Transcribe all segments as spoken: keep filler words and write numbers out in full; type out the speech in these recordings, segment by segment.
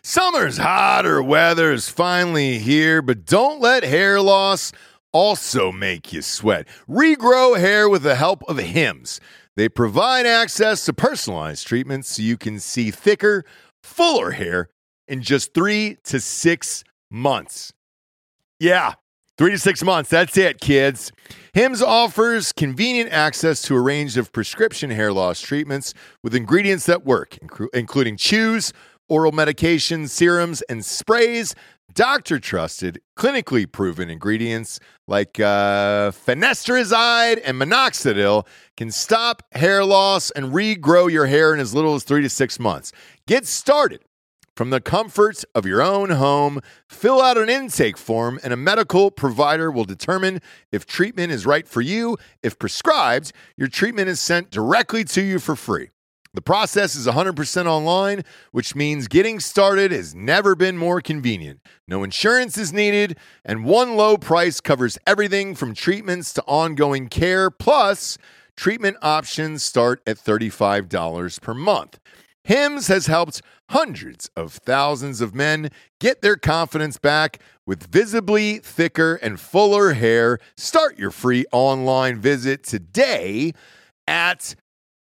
Summer's hotter weather is finally here, but don't let hair loss also make you sweat. Regrow hair with the help of Hims. They provide access to personalized treatments so you can see thicker, fuller hair in just three to six months. Yeah, three to six months. That's it, kids. Hims offers convenient access to a range of prescription hair loss treatments with ingredients that work, including chews, oral medications, serums, and sprays. Doctor-trusted, clinically proven ingredients like uh, finasteride and minoxidil can stop hair loss and regrow your hair in as little as three to six months. Get started from the comfort of your own home. Fill out an intake form, and a medical provider will determine if treatment is right for you. If prescribed, your treatment is sent directly to you for free. The process is one hundred percent online, which means getting started has never been more convenient. No insurance is needed, and one low price covers everything from treatments to ongoing care. Plus, treatment options start at thirty-five dollars per month. Hims has helped hundreds of thousands of men get their confidence back with visibly thicker and fuller hair. Start your free online visit today at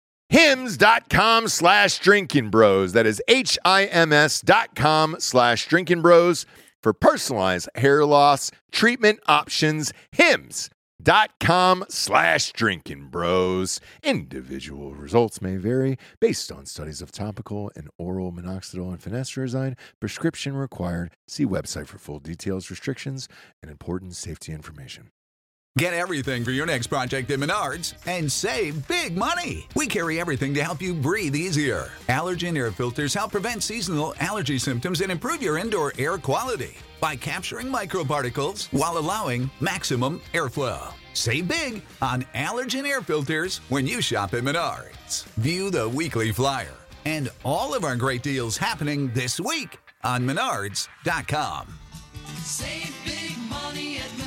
Hims.com slash drinking bros. That is H I M S dot com slash drinking bros for personalized hair loss treatment options. Hims.com slash drinking bros. Individual results may vary based on studies of topical and oral minoxidil and finasteride. Prescription required. See website for full details, restrictions, and important safety information. Get everything for your next project at Menards and save big money. We carry everything to help you breathe easier. Allergen air filters help prevent seasonal allergy symptoms and improve your indoor air quality by capturing microparticles while allowing maximum airflow. Save big on allergen air filters when you shop at Menards. View the weekly flyer and all of our great deals happening this week on Menards dot com. Save big money at Menards.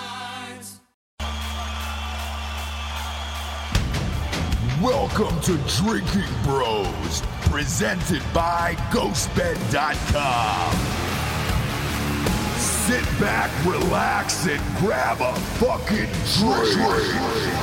Welcome to Drinking Bros, presented by Ghost Bed dot com. Sit back, relax, and grab a fucking drink.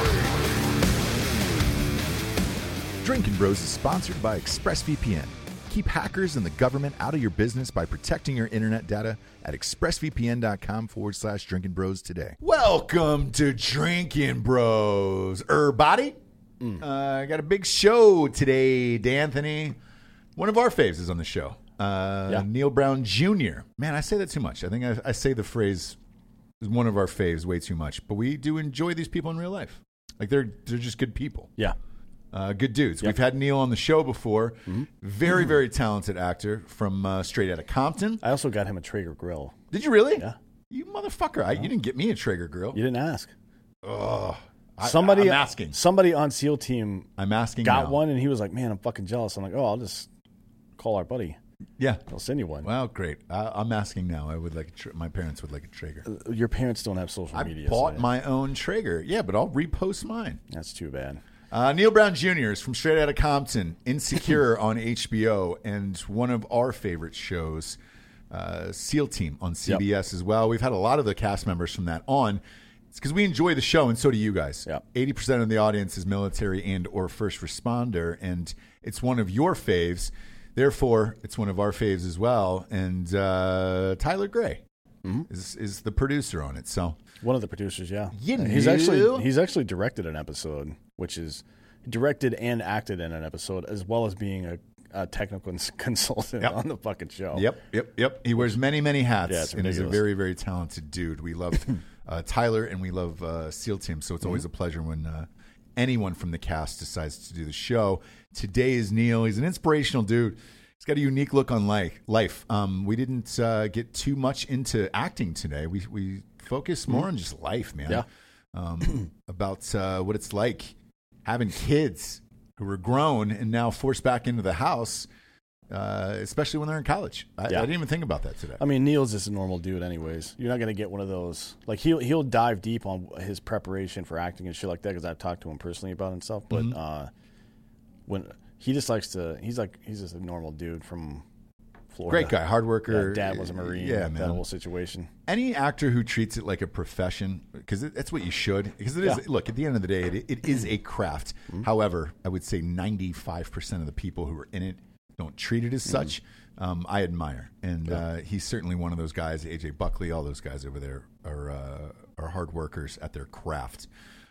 Drinking Bros is sponsored by ExpressVPN. Keep hackers and the government out of your business by protecting your internet data at expressvpn.com forward slash drinking bros today. Welcome to Drinking Bros. Everybody. Mm. Uh, I got a big show today, D'Anthony. One of our faves is on the show. Uh, yeah. Neil Brown Junior Man, I say that too much. I think I, I say the phrase is one of our faves way too much. But we do enjoy these people in real life. Like, they're they're just good people. Yeah. Uh, good dudes. Yep. We've had Neil on the show before. Mm-hmm. Very, very talented actor from uh, straight out of Compton. I also got him a Traeger grill. Did you really? Yeah. You motherfucker. I, you didn't get me a Traeger grill. You didn't ask. Ugh. Somebody, I, I'm asking. Somebody on SEAL team I'm asking got now. one, and he was like, man, I'm fucking jealous. I'm like, oh, I'll just call our buddy. Yeah. I'll send you one. Well, great. I, I'm asking now. I would like a tra- my parents would like a Traeger. Uh, your parents don't have social I media. I bought so my own Traeger. Yeah, but I'll repost mine. That's too bad. Uh, Neil Brown Junior is from straight out of Compton, Insecure on H B O, and one of our favorite shows, uh, SEAL Team on C B S yep. as well. We've had a lot of the cast members from that on. It's because we enjoy the show, and so do you guys. Yep. eighty percent of the audience is military and or first responder, and it's one of your faves. Therefore, it's one of our faves as well. And uh, Tyler Gray mm-hmm. is is the producer on it. So one of the producers, yeah. You know. He's actually he's actually directed an episode, which is directed and acted in an episode, as well as being a, a technical consultant yep. on the fucking show. Yep, yep, yep. He wears many, many hats, yeah, and is a very, very talented dude. We love uh, Tyler, and we love uh, SEAL Team, so it's mm-hmm. always a pleasure when uh, anyone from the cast decides to do the show. Today is Neil. He's an inspirational dude. He's got a unique look on life. life. Um, we didn't uh, get too much into acting today. We we focused more mm-hmm. on just life, man. Yeah. Um, about uh, what it's like having kids who were grown and now forced back into the house, uh, especially when they're in college. I, yeah. I didn't even think about that today. I mean, Neil's just a normal dude anyways. You're not going to get one of those. Like, he'll he'll dive deep on his preparation for acting and shit like that because I've talked to him personally about it and stuff. But mm-hmm. uh, when he just likes to – he's like he's just a normal dude from Florida. Great guy, hard worker. Yeah, dad was a Marine. Yeah, that man. whole situation. Any actor who treats it like a profession, because that's what you should. Because it is. Yeah. Look, at the end of the day, it, it is a craft. Mm-hmm. However, I would say ninety-five percent of the people who are in it don't treat it as Mm-hmm. such. Um, I admire, and uh, he's certainly one of those guys. A J Buckley, all those guys over there are uh, are hard workers at their craft.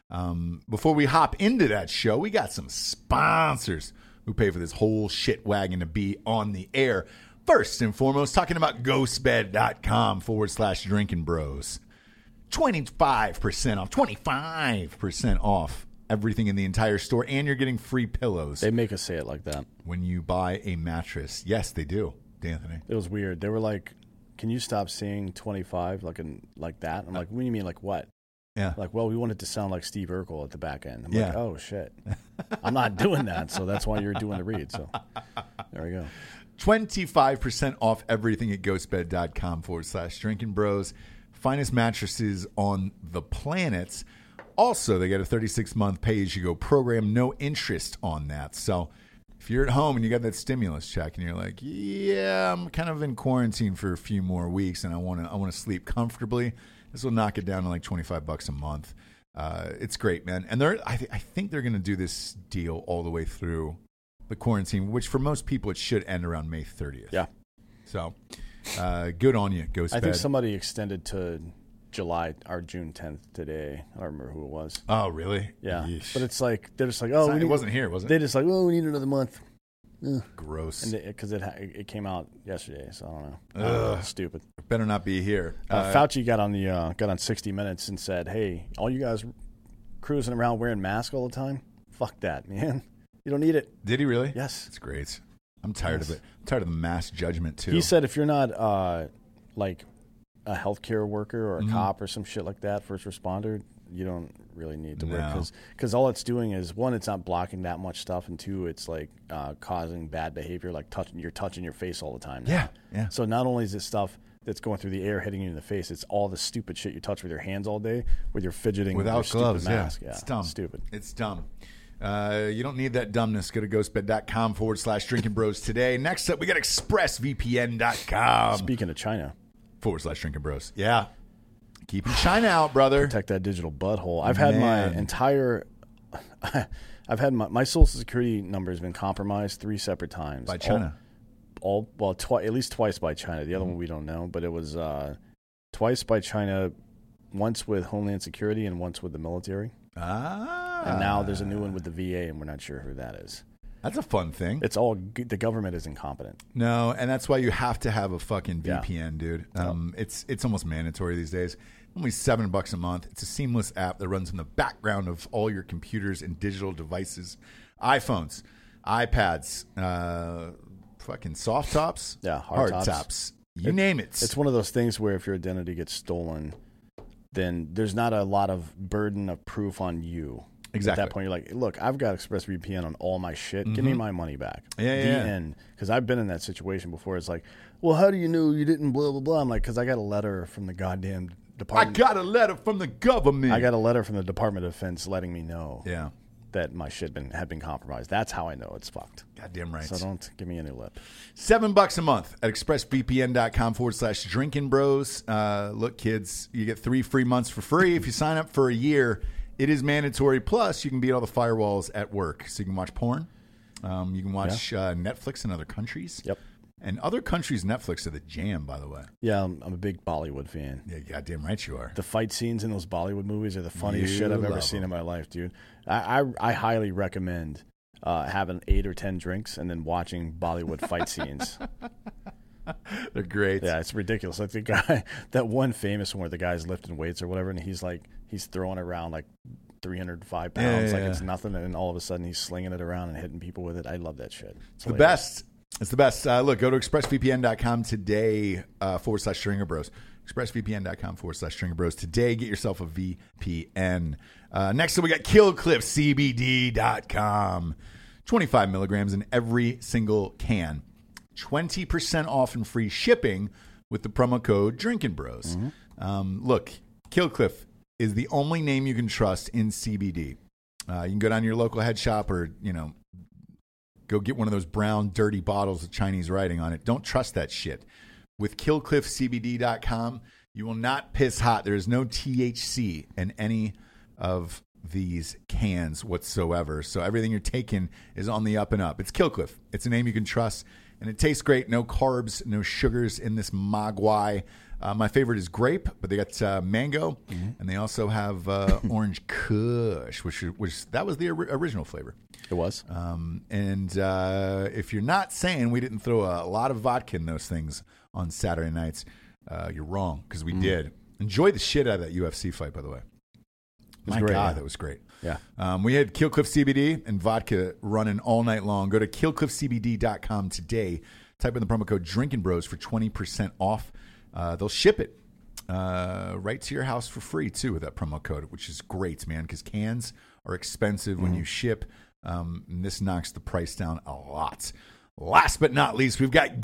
Um, before we hop into that show, we got some sponsors who pay for this whole shit wagon to be on the air. First and foremost, talking about ghostbed.com forward slash drinking bros. twenty-five percent off, twenty-five percent off everything in the entire store, and you're getting free pillows They make us say it like that. when you buy a mattress. Yes, they do, D'Anthony. It was weird. They were like, "Can you stop saying twenty-five like in, like that?" I'm like, "What do you mean like what?" Yeah. Like, well, we want it to sound like Steve Urkel at the back end. I'm Yeah. like, oh shit, I'm not doing that. So that's why you're doing the read. So there we go. twenty-five percent off everything at ghostbed.com forward slash drinking bros. Finest mattresses on the planet. Also, they get a thirty-six month pay-as-you-go program, no interest on that. So if you're at home and you got that stimulus check and you're like, yeah, I'm kind of in quarantine for a few more weeks and I want to I want to sleep comfortably, this will knock it down to like twenty-five bucks a month. Uh, it's great, man. And they're I, th- I think they're going to do this deal all the way through the quarantine, which for most people it should end around May thirtieth. Yeah. So uh, good on you, Ghost I think Bed. somebody extended to July or June tenth today. I don't remember who it was. Oh, really? Yeah. Yeesh. But it's like, they're just like, oh, It's not- we it need, wasn't here, was it? they just like, oh, we need another month. Gross. And because it, ha- it came out yesterday, so I don't know. Ugh. Uh, stupid. Better not be here. Uh, Uh, Fauci got on the uh, got on sixty minutes and said, "Hey, all you guys cruising around wearing masks all the time, fuck that, man. You don't need it." did he really? Yes. It's great. I'm tired Yes. of it. I'm tired of the mass judgment, too. He said, if you're not uh, like a healthcare worker or a Mhm. cop or some shit like that, first responder, you don't really need to wear No. it because all it's doing is, one, it's not blocking that much stuff, and two, it's like uh, causing bad behavior, like touching you're touching your face all the time now. Yeah, yeah. So not only is this stuff that's going through the air hitting you in the face, it's all the stupid shit you touch with your hands all day, with your fidgeting Without with your gloves, stupid yeah. mask. Yeah, It's dumb. Stupid. It's dumb. Uh, you don't need that dumbness. Go to ghostbed.com forward slash drinking bros today. Next up, we got expressvpn.com Speaking of China, forward slash drinking bros. Yeah. Keeping China out, brother. protect that digital butthole. I've had Man. my entire, I've had my, my social security number has been compromised three separate times By China. All, all well, twi- at least twice by China. The other one we don't know, but it was uh, twice by China, once with Homeland Security and once with the military. Ah. And now there's a new one with the V A, and we're not sure who that is. That's a fun thing. It's all g- the government is incompetent. No, and that's why you have to have a fucking Yeah. V P N, dude. Um, it's it's almost mandatory these days. Only seven bucks a month. It's a seamless app that runs in the background of all your computers and digital devices, iPhones, iPads, uh, fucking soft tops, Yeah, hard tops. tops. You It- name it. It's one of those things where if your identity gets stolen, then there's not a lot of burden of proof on you. Exactly. At that point, you're like, look, I've got ExpressVPN on all my shit. Give me my money back. Mm-hmm. Yeah, the yeah. end. Because I've been in that situation before. It's like, well, how do you know you didn't blah, blah, blah? I'm like, because I got a letter from the goddamn I department. got a letter from the government. I got a letter from the Department of Defense letting me know yeah. that my shit been, had been compromised. That's how I know it's fucked. Goddamn right. So don't give me any lip. Seven bucks a month at expressvpn.com forward slash drinking bros. Uh, look, kids, you get three free months for free if you sign up for a year. It is mandatory. Plus, you can beat all the firewalls at work. So you can watch porn. Um, you can watch uh, Netflix in other countries. Yep. And other countries' Netflix are the jam, by the way. Yeah, I'm, I'm a big Bollywood fan. Yeah, goddamn right you are. The fight scenes in those Bollywood movies are the funniest You shit I've ever love seen them. in my life, dude. I, I, I highly recommend uh, having eight or ten drinks and then watching Bollywood fight scenes. They're great. Yeah, it's ridiculous. Like the guy, that one famous one where the guy's lifting weights or whatever, and he's like, he's throwing around like three hundred five pounds, Yeah, yeah, like yeah. it's nothing, and all of a sudden he's slinging it around and hitting people with it. I love that shit. It's the best. It's the best. Uh, look, go to expressvpn.com today uh, forward slash stringer bros. expressvpn.com forward slash stringer bros. Today, get yourself a V P N. Uh, next up, we got kill cliff c b d dot com. twenty-five milligrams in every single can. twenty percent off and free shipping with the promo code Drinking Bros. Um, look, Killcliff is the only name you can trust in C B D. Uh, you can go down to your local head shop or, you know, go get one of those brown, dirty bottles with Chinese writing on it. Don't trust that shit. With kill cliff c b d dot com, you will not piss hot. There is no T H C in any of these cans whatsoever. So everything you're taking is on the up and up. It's Killcliff. It's a name you can trust, and it tastes great. No carbs, no sugars in this mogwai. Uh, my favorite is grape, but they got uh, mango, mm-hmm. and they also have uh, orange kush, which which that was the or- original flavor. It was. Um, and uh, if you're not saying we didn't throw a lot of vodka in those things on Saturday nights, uh, you're wrong, because we mm. did. Enjoy the shit out of that U F C fight, by the way. My great, God, yeah. that was great. Yeah. Um, we had Killcliff C B D and vodka running all night long. Go to kill cliff c b d dot com today. Type in the promo code Drinking Bros for twenty percent off. Uh, they'll ship it uh, right to your house for free, too, with that promo code, which is great, man, because cans are expensive mm-hmm. when you ship. Um, and this knocks the price down a lot. Last but not least, we've got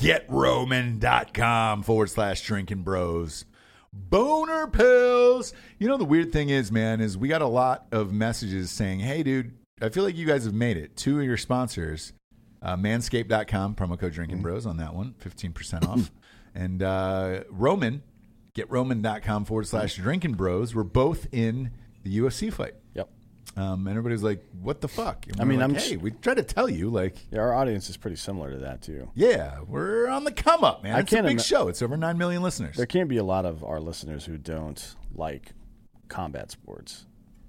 GetRoman.com forward slash Drinking Bros. Boner pills. You know, the weird thing is, man, is we got a lot of messages saying, hey, dude, I feel like you guys have made it. Two of your sponsors, uh, manscaped dot com, promo code Drinking Bros on that one, fifteen percent off. And uh, Roman, GetRoman.com forward slash Drinking Bros, were both in the U F C fight. Yep. Um, and everybody's like, what the fuck? And I mean, like, I'm hey, sh- we try to tell you, like, yeah, our audience is pretty similar to that too. Yeah, we're on the come up, man. I It's a can't big ima- show. It's over nine million listeners. There can't be a lot of our listeners who don't like combat sports.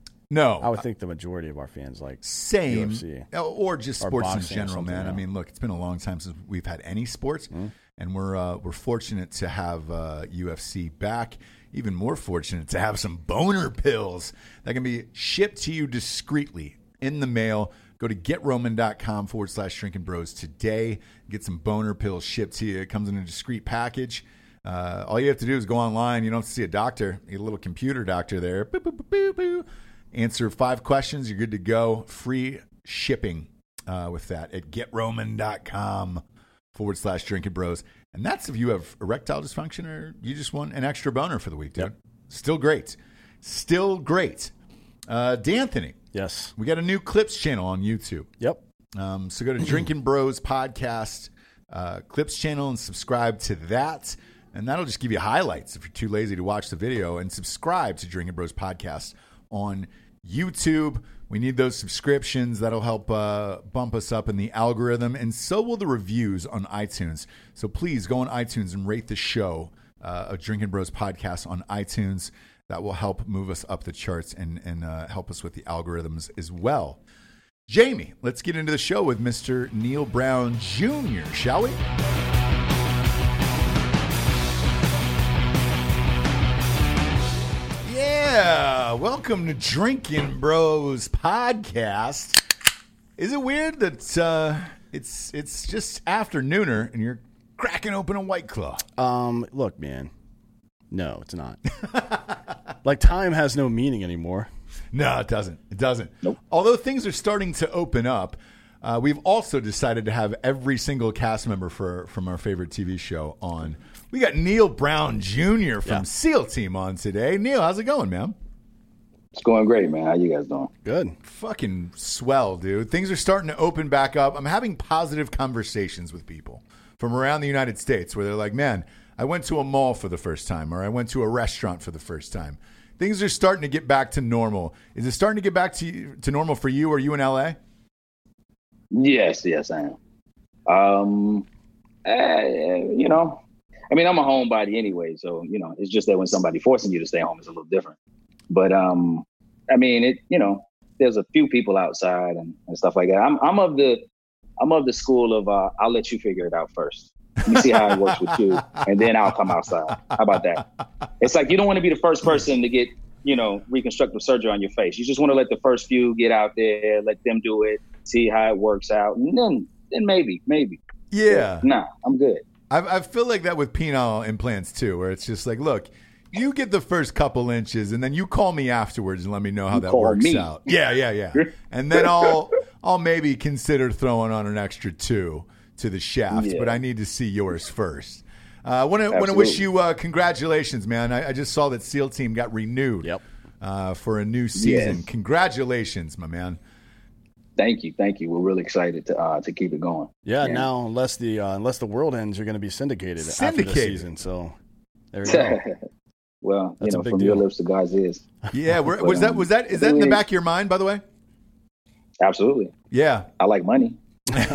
No, I would think the majority of our fans like same, U F C. or just Or sports in boxing or general, something, man. yeah. I mean, look, it's been a long time since we've had any sports, Mm-hmm. and we're uh, we're fortunate to have uh, U F C back. Even more fortunate to have some boner pills that can be shipped to you discreetly in the mail. Go to GetRoman.com forward slash Drinking Bros today. Get some boner pills shipped to you. It comes in a discreet package. Uh, all you have to do is go online. You don't have to see a doctor. You get a little computer doctor there. Boop, boop, boop, boop, boop. Answer five questions. You're good to go. Free shipping uh, with that at GetRoman.com forward slash Drinking Bros. And that's if you have erectile dysfunction or you just want an extra boner for the week, dude. Yep. Still great. Still great. Uh, D'Anthony, Yes. we got a new Clips channel on YouTube. Yep. Um, so go to Drinking Bros Podcast uh, Clips channel and subscribe to that. And that'll just give you highlights if you're too lazy to watch the video. And subscribe to Drinking Bros Podcast on YouTube. We need those subscriptions. That'll help uh, bump us up in the algorithm. And so will the reviews on iTunes. So please go on iTunes and rate the show uh, of Drinking Bros Podcast on iTunes. That will help move us up the charts and, and uh, help us with the algorithms as well. Jamie, let's get into the show with Mister Neil Brown Junior, shall we? Yeah, welcome to Drinking Bros Podcast. Is it weird that uh, it's it's just afternooner and you're cracking open a White Claw? Um, look, man. No, it's not. Like, time has no meaning anymore. No, it doesn't. It doesn't. Nope. Although things are starting to open up, uh, we've also decided to have every single cast member for from our favorite T V show on. We got Neil Brown Junior from Yeah. SEAL Team on today. Neil, how's it going, man? It's going great, man. How you guys doing? Good. Fucking swell, dude. Things are starting to open back up. I'm having positive conversations with people from around the United States where they're like, man, I went to a mall for the first time, or I went to a restaurant for the first time. Things are starting to get back to normal. Is it starting to get back to to normal for you? Are you in L A? Yes, yes, I am. Um, eh, you know, I mean, I'm a homebody anyway, so you know, it's just that when somebody forcing you to stay home, it's a little different. But um, I mean, it. You know, there's a few people outside and, and stuff like that. I'm I'm of the I'm of the school of uh, I'll let you figure it out first. Let me see how it works with you, and then I'll come outside. How about that? It's like you don't want to be the first person to get, you know, reconstructive surgery on your face. You just want to let the first few get out there, let them do it, see how it works out, and then then maybe, maybe. Yeah. But nah, I'm good. I, I feel like that with penile implants too, where it's just like, look, you get the first couple inches, and then you call me afterwards and let me know how You that call works me. out. Yeah, yeah, yeah. And then I'll I'll maybe consider throwing on an extra two to the shaft, Yeah. but I need to see yours first. I uh, want to want to wish you uh, congratulations, man. I, I just saw that SEAL Team got renewed Yep. uh, for a new season. Yes. Congratulations, my man. Thank you, thank you. We're really excited to uh, to keep it going. Yeah, Yeah. now unless the uh, unless the world ends, you're going to be syndicated, after the Syndicated. season. So there you go. Well, That's a you know, big from deal. your lips to God's ears. Yeah, were, was that was that is that in the back of your mind, by the way? Absolutely. Yeah. I like money. What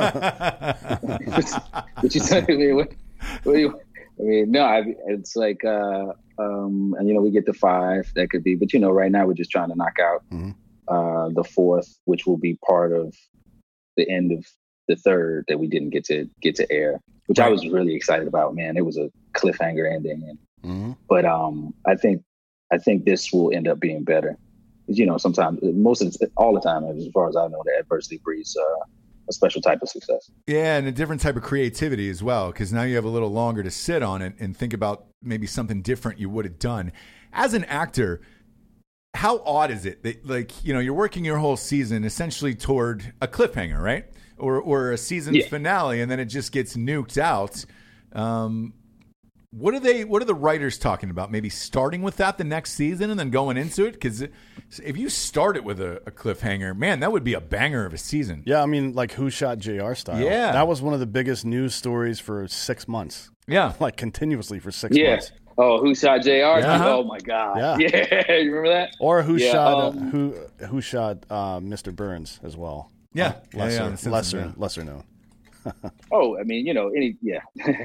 you telling me? What, what do you, I mean, no, I, it's like, uh, um, and you know, we get to five. That could be, but you know, right now we're just trying to knock out Mm-hmm. uh, the fourth, which will be part of the end of the third that we didn't get to get to air, which I was really excited about. Man, it was a cliffhanger ending, and, Mm-hmm. but um, I think I think this will end up being better. 'Cause, you know, sometimes, most of the, all the time, as far as I know, the adversity breeds uh, a special type of success. Yeah, and a different type of creativity as well, because now you have a little longer to sit on it and think about maybe something different you would have done. As an actor, how odd is it that, like, you know, you're working your whole season essentially toward a cliffhanger, right? Or or a season Yeah. finale, and then it just gets nuked out. Um, what are they? What are the writers talking about? Maybe starting with that the next season and then going into it? Because if you start it with a, a cliffhanger, man, that would be a banger of a season. Yeah, I mean, like Who Shot J R style. Yeah. That was one of the biggest news stories for six months. Yeah. Like continuously for six Yeah. months. Oh, who shot J R? Yeah. Oh my God. Yeah. Yeah. You remember that? Or who Yeah, shot um, uh, who who shot uh, Mister Burns as well. Yeah. Uh, lesser, yeah, yeah, in the sense of lesser, that. lesser known. Oh, I mean, you know, any yeah.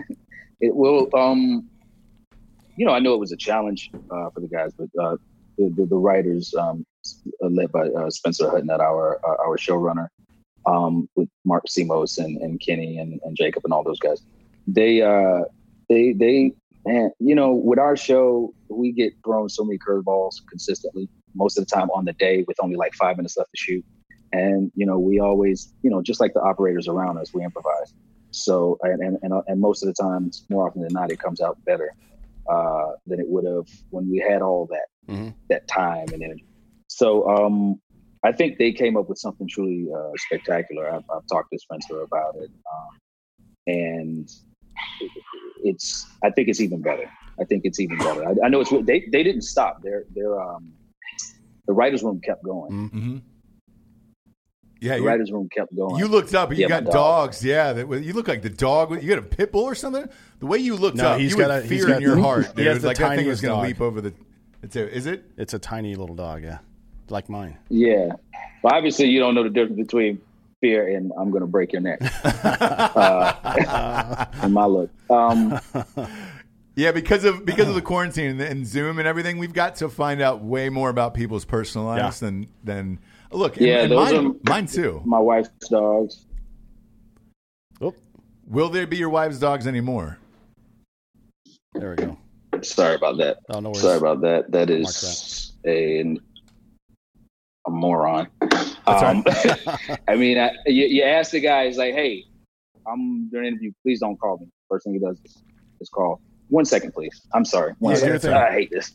It will. Um, you know, I know it was a challenge uh, for the guys, but uh, the, the the writers, um, led by uh, Spencer Hutton, at our uh, our showrunner, um, with Mark Simos and, and Kenny and, and Jacob and all those guys, they uh, they they man, you know, with our show, we get thrown so many curveballs consistently, most of the time on the day, with only like five minutes left to shoot. And, you know, we always, you know, just like the operators around us, we improvise. So, and, and, and, and most of the time, more often than not, it comes out better uh, than it would have when we had all that, Mm-hmm. that time and energy. So um, I think they came up with something truly uh, spectacular. I've, I've talked to Spencer about it. Um, and it's, I think it's even better. I think it's even better. I, I know it's, they, they didn't stop. They're, they're, um, the writer's room kept going. Mm-hmm. Yeah, The you, writer's room kept going. you looked up and you Yeah, got my dog. dogs. Yeah, that, you look like the dog. You got a pit bull or something? The way you looked No, up, he's you got had a- he's fear got in your the- heart. he Dude. has the Like that thing was tiniest going to dog. leap over the. It's a, is it? It's a tiny little dog, yeah. Like mine. Yeah. But obviously you don't know the difference between fear and I'm going to break your neck. uh, in my look. Um, Yeah, because of because of the quarantine and, and Zoom and everything, we've got to find out way more about people's personal lives Yeah. than than look. And, Yeah, and those mine, are- mine too. my wife's dogs. Oh, Will there be your wives' dogs anymore? there we go. Sorry about that. Oh, no worries. Sorry about that. That Mark is a, a moron. That's Um, I mean, I, you, you ask the guy, he's like, hey, I'm doing an interview. Please don't call me. First thing he does is, is call. One second, please. I'm sorry. One Yeah, second. sure thing. I hate this.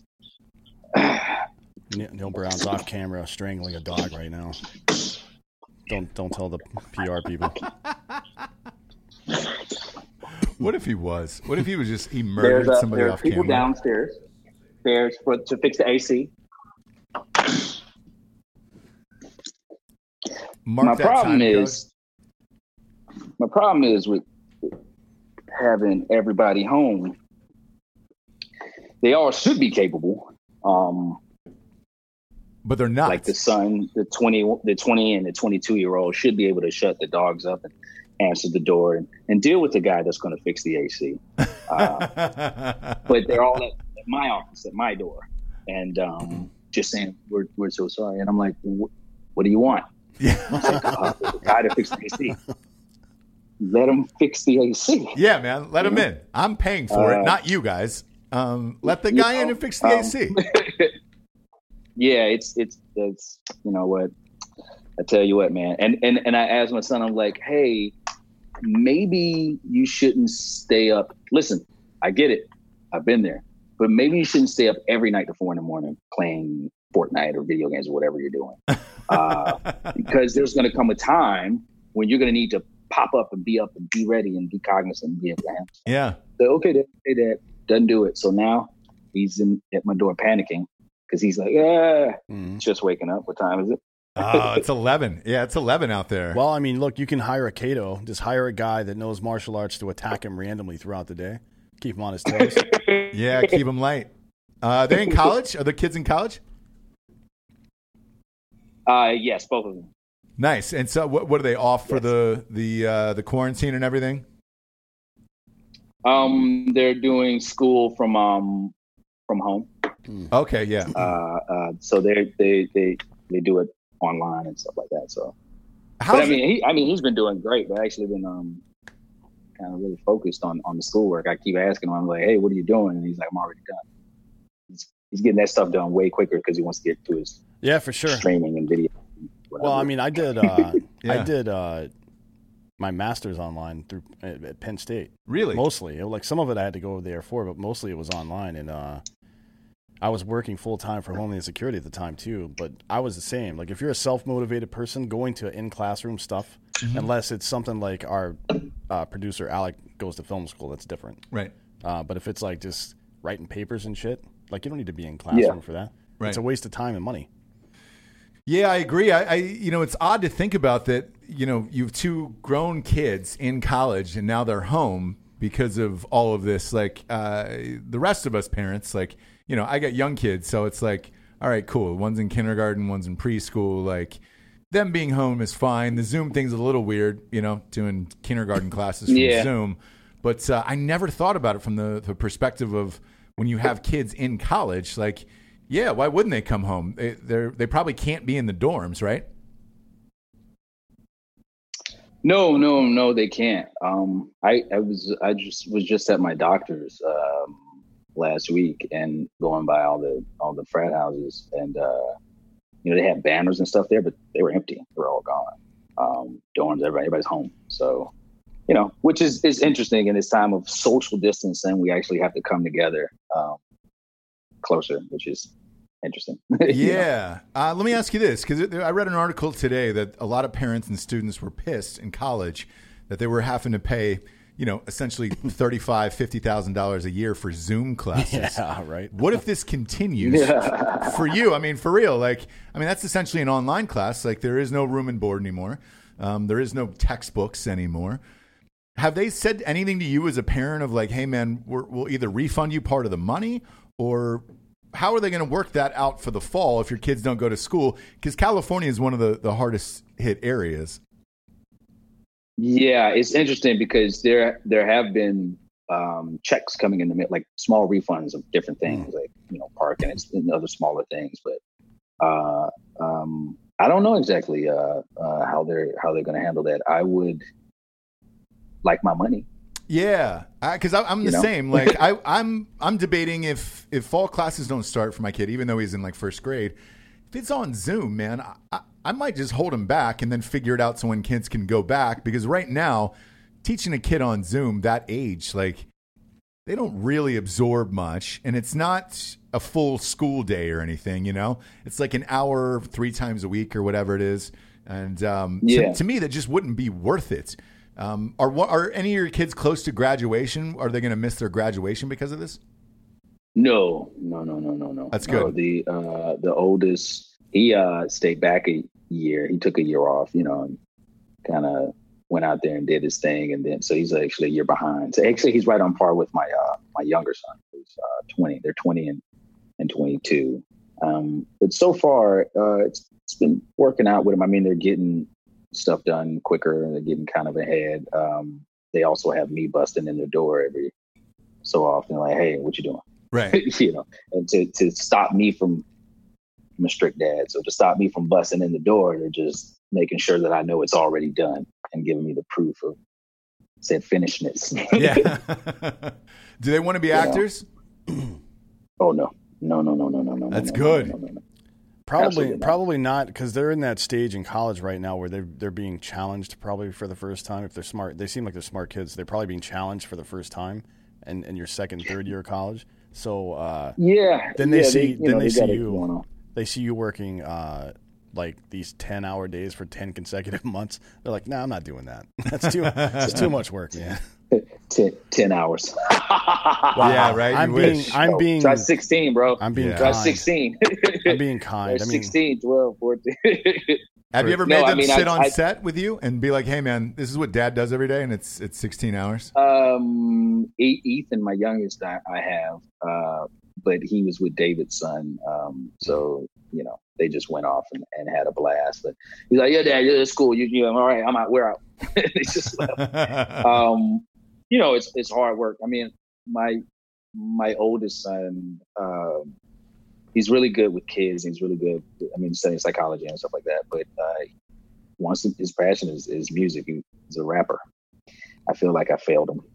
Neil Neil Brown's off camera strangling a dog right now. Don't don't tell the P R people. What if he was? What if he was just he There's murdered a, somebody there are off people camera? downstairs. There's for to fix the A C. Mark my that problem time is, my problem is with having everybody home. They all should be capable. Um, but they're not. like the son, the twenty, the twenty and the twenty-two year old should be able to shut the dogs up and answer the door and, and deal with the guy that's going to fix the A C. Uh, but they're all at, at my office, at my door, and um, just saying, "We're we're so sorry." And I'm like, "What do you want?" Yeah. Like, uh, the guy to fix the A C. Let him fix the A C. Yeah, man. Let him in. I'm paying for it, Uh, not you guys. Um, let the you guy in know, and fix the um, A C. Yeah, it's it's it's you know what, I tell you what, man. And and and I asked my son, I'm like, hey, maybe you shouldn't stay up. Listen, I get it. I've been there. But maybe you shouldn't stay up every night to four in the morning playing Fortnite or video games or whatever you're doing. Uh, because there's going to come a time when you're going to need to pop up and be up and be ready and be cognizant and be able to handle. Yeah. So, okay, Dad, hey, Dad, doesn't do it. So now he's in at my door panicking because he's like, yeah, Mhm. just waking up. What time is it? Oh, it's eleven. Yeah, it's eleven out there. Well, I mean, look, you can hire a Kato. Just hire a guy that knows martial arts to attack him randomly throughout the day. Keep him on his toes. Yeah, keep them light. Uh, they're in college? Are the kids in college? Uh, yes, both of them. Nice. And so what, what are they off for the the uh, the quarantine and everything? Um, they're doing school from um from home. Okay, yeah. Uh, uh so they they they they do it online and stuff like that. So, How's but I mean, he, I mean, he's been doing great. But actually, been um kind of really focused on on the schoolwork. I keep asking him, I'm like, hey, what are you doing? And he's like, I'm already done. He's, he's getting that stuff done way quicker because he wants to get to his Yeah, for sure. streaming and video. Well, I mean, I did. Uh, Yeah. I did uh, my master's online through at, at Penn State. Really? Mostly, it, like some of it I had to go there for, but mostly it was online. And uh, I was working full time for Homeland Security at the time too. But I was the same. Like if you're a self motivated person, going to in classroom stuff, Mm-hmm. unless it's something like our uh, producer Alec goes to film school, that's different. Right. Uh, but if it's like just writing papers and shit, like you don't need to be in classroom Yeah. for that. Right. It's a waste of time and money. Yeah, I agree. I, I, you know, it's odd to think about that. You know, you have two grown kids in college, and now they're home because of all of this. Like uh, the rest of us parents, like you know, I got young kids, so it's like, all right, cool. One's in kindergarten, one's in preschool. Like them being home is fine. The Zoom thing's a little weird, you know, doing kindergarten classes from Yeah. Zoom. But uh, I never thought about it from the, the perspective of when you have kids in college, like. Yeah, why wouldn't they come home? They they they probably can't be in the dorms, right? No, no, no, they can't. Um, I, I was, I just was just at my doctor's um, last week and going by all the all the frat houses, and uh, you know they had banners and stuff there, but they were empty. They were all gone. Um, dorms, everybody, everybody's home. So, you know, which is is interesting in this time of social distancing. We actually have to come together um, closer, which is interesting. You know? Yeah. Uh, let me ask you this, because I read an article today that a lot of parents and students were pissed in college that they were having to pay, you know, essentially thirty-five thousand dollars, fifty thousand dollars a year for Zoom classes. Yeah, right. What if this continues Yeah. for you? I mean, for real. Like, I mean, that's essentially an online class. Like, there is no room and board anymore. Um, there is no textbooks anymore. Have they said anything to you as a parent of like, hey, man, we're, we'll either refund you part of the money, or how are they going to work that out for the fall if your kids don't go to school? Because California is one of the, the hardest hit areas. Yeah, it's interesting because there there have been um, checks coming in the mail, like small refunds of different things, like you know parking and, and other smaller things. But uh, um, I don't know exactly uh, uh, how they're how they're going to handle that. I would like my money. Yeah, because I'm the You know? same. Like I, I'm, I'm debating if if fall classes don't start for my kid, even though he's in like first grade. If it's on Zoom, man, I, I, I might just hold him back and then figure it out so when kids can go back. Because right now, teaching a kid on Zoom that age, like they don't really absorb much, and it's not a full school day or anything. You know, it's like an hour three times a week or whatever it is. And um, Yeah. to, to me, that just wouldn't be worth it. Um, are what are any of your kids close to graduation? Are they going to miss their graduation because of this? No, no, no, no, no, no. That's No, good. the uh, the oldest, he uh, stayed back a year. He took a year off, you know, and kind of went out there and did his thing, and then so he's actually a year behind. So actually, he's right on par with my uh, my younger son, who's uh, twenty. They're twenty and and twenty-two. Um, but so far, uh, it's it's been working out with them. I mean, they're getting stuff done quicker. They're getting kind of ahead. Um, they also have me busting in their door every so often, like, "Hey, what you doing?" Right. You know, and to to stop me from, I'm a strict dad, so to stop me from busting in the door, they're just making sure that I know it's already done and giving me the proof of said finishedness. Yeah. Do they want to be actors? Oh no, no, no, no, no, no, no. That's no, good. No, no, no, no. Probably, Absolutely not. probably not, because they're in that stage in college right now where they're they're being challenged probably for the first time. If they're smart, they seem like they're smart kids. They're probably being challenged for the first time, and in your second, third year of college. So uh, Yeah. then they yeah, see, you then know, they see got it you, going on. they see you working uh, like these ten hour days for ten consecutive months. They're like, "Nah, I'm not doing that. That's too, that's too much work, man." ten, ten hours. Yeah, right. I'm You being, wish. I'm being, Try sixteen, bro. I'm being Yeah. Try kind. sixteen. I'm being kind. Try I mean, sixteen, twelve, fourteen. Have you ever No, made I them mean, sit I- on I- set with you and be like, "Hey, man, this is what Dad does every day, and it's it's sixteen hours." Um, E- Ethan, my youngest, I, I have, uh, but he was with David's son. Um, so you know, they just went off and, and had a blast. But he's like, "Yeah, Dad, yeah, it's cool. You, you, all right? I'm out. We're out." They just left. Um, you know, it's it's hard work. I mean, my my oldest son, um, he's really good with kids. He's really good. I mean, studying psychology and stuff like that. But uh, once his passion is, is music, he, he's a rapper. I feel like I failed him.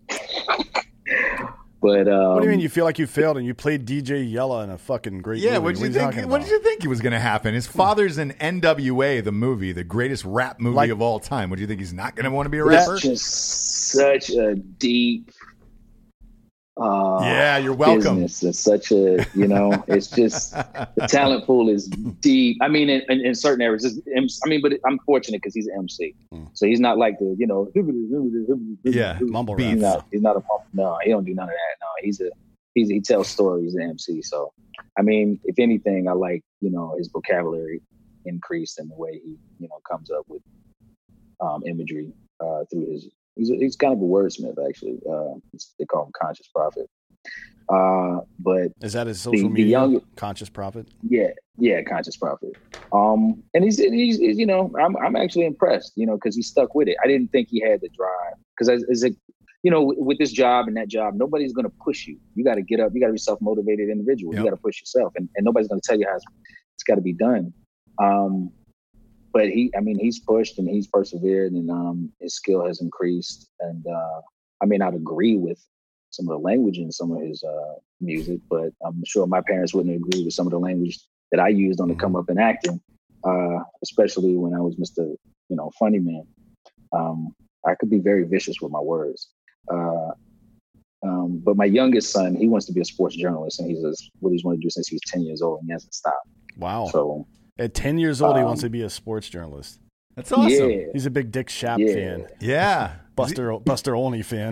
But um, what do you mean you feel like you failed and you played D J Yella in a fucking great Yeah, movie? what did you are think? talking What did about? you think was going to happen? His father's in N W A, the movie, the greatest rap movie Like- of all time. What do you think? He's not going to want to be a rapper? It's just such a deep. Uh, Yeah, you're welcome. business. It's such a, you know, it's just the talent pool is deep. I mean, in, in, in certain areas, it's, I mean, but I'm fortunate because he's an M C, so he's not like the, you know, Yeah, Mumble beats. rap. He's not, he's not a pump. No, he don't do none of that. No, he's a, he's he tells stories. An M C. So, I mean, if anything, I like, you know, his vocabulary increased in the way he, you know, comes up with um, imagery uh, through his. He's, a, he's kind of a wordsmith, actually. Uh, it's, they call him Conscious Prophet. Uh, but Is that his social the media? young- Conscious Prophet? yeah, yeah, Conscious Prophet. Um, and he's, he's, he's, you know, I'm, I'm actually impressed, you know, because he stuck with it. I didn't think he had the drive because as, as a, you know, with this job and that job, nobody's going to push you. You got to get up. You got to be self-motivated individual. Yep. You got to push yourself, and, and nobody's going to tell you how it's, it's got to be done. Um, but he, I mean, he's pushed and he's persevered, and um, his skill has increased. And uh, I may not agree with some of the language in some of his uh, music, but I'm sure my parents wouldn't agree with some of the language that I used on the come up in acting, uh, especially when I was Mister You know, Funny Man. Um, I could be very vicious with my words. Uh, um, but my youngest son, he wants to be a sports journalist, and he's a, what he's wanted to do since he was ten years old, and he hasn't stopped. Wow. So At ten years old, he um, wants to be a sports journalist. That's awesome. yeah, He's a big Dick Shap Yeah. fan. Yeah. Buster Buster Olney fan.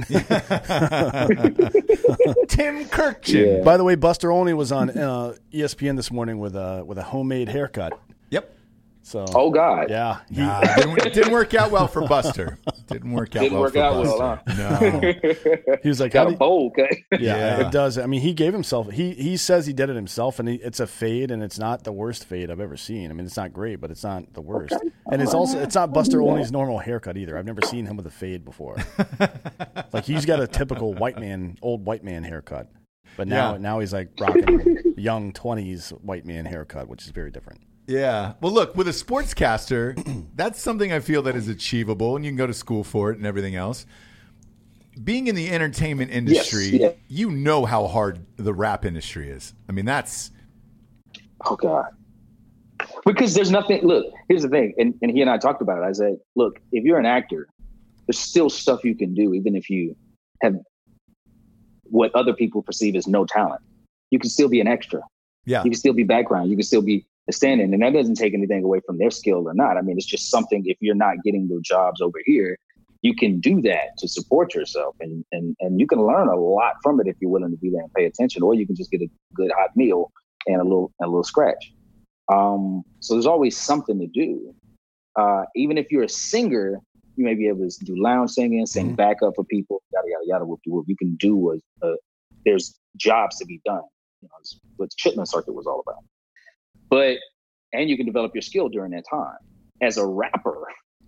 Tim Kirkchin. Yeah. By the way, Buster Olney was on uh, E S P N this morning with a with a homemade haircut. Yep. So oh God, yeah, he, Nah, didn't, it didn't work out well for Buster. Didn't work out Didn't well work for out Buster. well, No. he was like, how got do a bowl cut. yeah, Yeah. it does. I mean, he gave himself. He he says he did it himself, and he, it's a fade, and it's not the worst fade I've ever seen. I mean, it's not great, but it's not the worst. And it's also it's not Buster Olney's normal haircut either. I've never seen him with a fade before. Like he's got a typical white man, old white man haircut, but now Yeah. now he's like rocking young twenties white man haircut, which is very different. Yeah. Well, look, with a sportscaster, that's something I feel that is achievable, and you can go to school for it and everything else. Being in the entertainment industry, yeah. you know how hard the rap industry is. I mean, that's Oh God. Because there's nothing. Look, here's the thing, and, and he and I talked about it. I said, look, if you're an actor, there's still stuff you can do, even if you have what other people perceive as no talent. You can still be an extra. yeah. You can still be background. You can still be a stand-in, and that doesn't take anything away from their skill or not. I mean, it's just something. If you're not getting the jobs over here, you can do that to support yourself, and and and you can learn a lot from it if you're willing to be there and pay attention, or you can just get a good hot meal and a little and a little scratch. Um, so there's always something to do. Uh, even if you're a singer, you may be able to do lounge singing, sing Mm-hmm. backup for people, yada yada yada. Whoop de whoop. You can do a, a there's jobs to be done. You know, it's what Chitlin Circuit was all about. But and you can develop your skill during that time. As a rapper,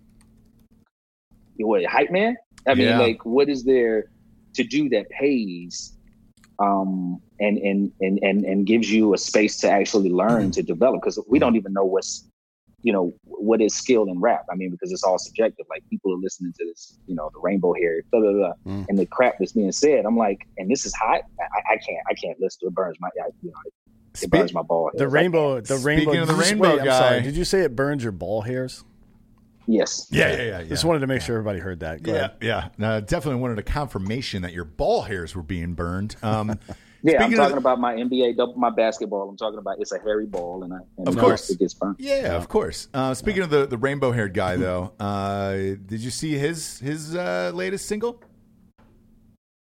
you what hype man? I mean, Yeah. like, what is there to do that pays? Um, and, and, and, and, and gives you a space to actually learn to develop, because we don't even know what's, you know, what is skill in rap. I mean, because it's all subjective. Like, people are listening to this, you know, the rainbow hair, blah, blah, blah, Mm. and the crap that's being said. I'm like, and this is hot. I, I can't, I can't listen to it. It burns my, I, you know, it Spe- burns my ball. The hairs. rainbow, the Speaking rainbow. of the did you- rainbow wait, I'm guy- sorry. Did you say it burns your ball hairs? Yes. Yeah, yeah, yeah. yeah. Just wanted to make sure everybody heard that. Go Yeah, ahead. yeah. Uh, definitely wanted a confirmation that your ball hairs were being burned. Um, Yeah, I'm speaking talking of, about my N B A, double my basketball. I'm talking about it's a hairy ball, and I and Of uh, course. it gets burnt. yeah, of course. Uh, speaking of the, the rainbow haired guy, though, uh, did you see his his uh, latest single?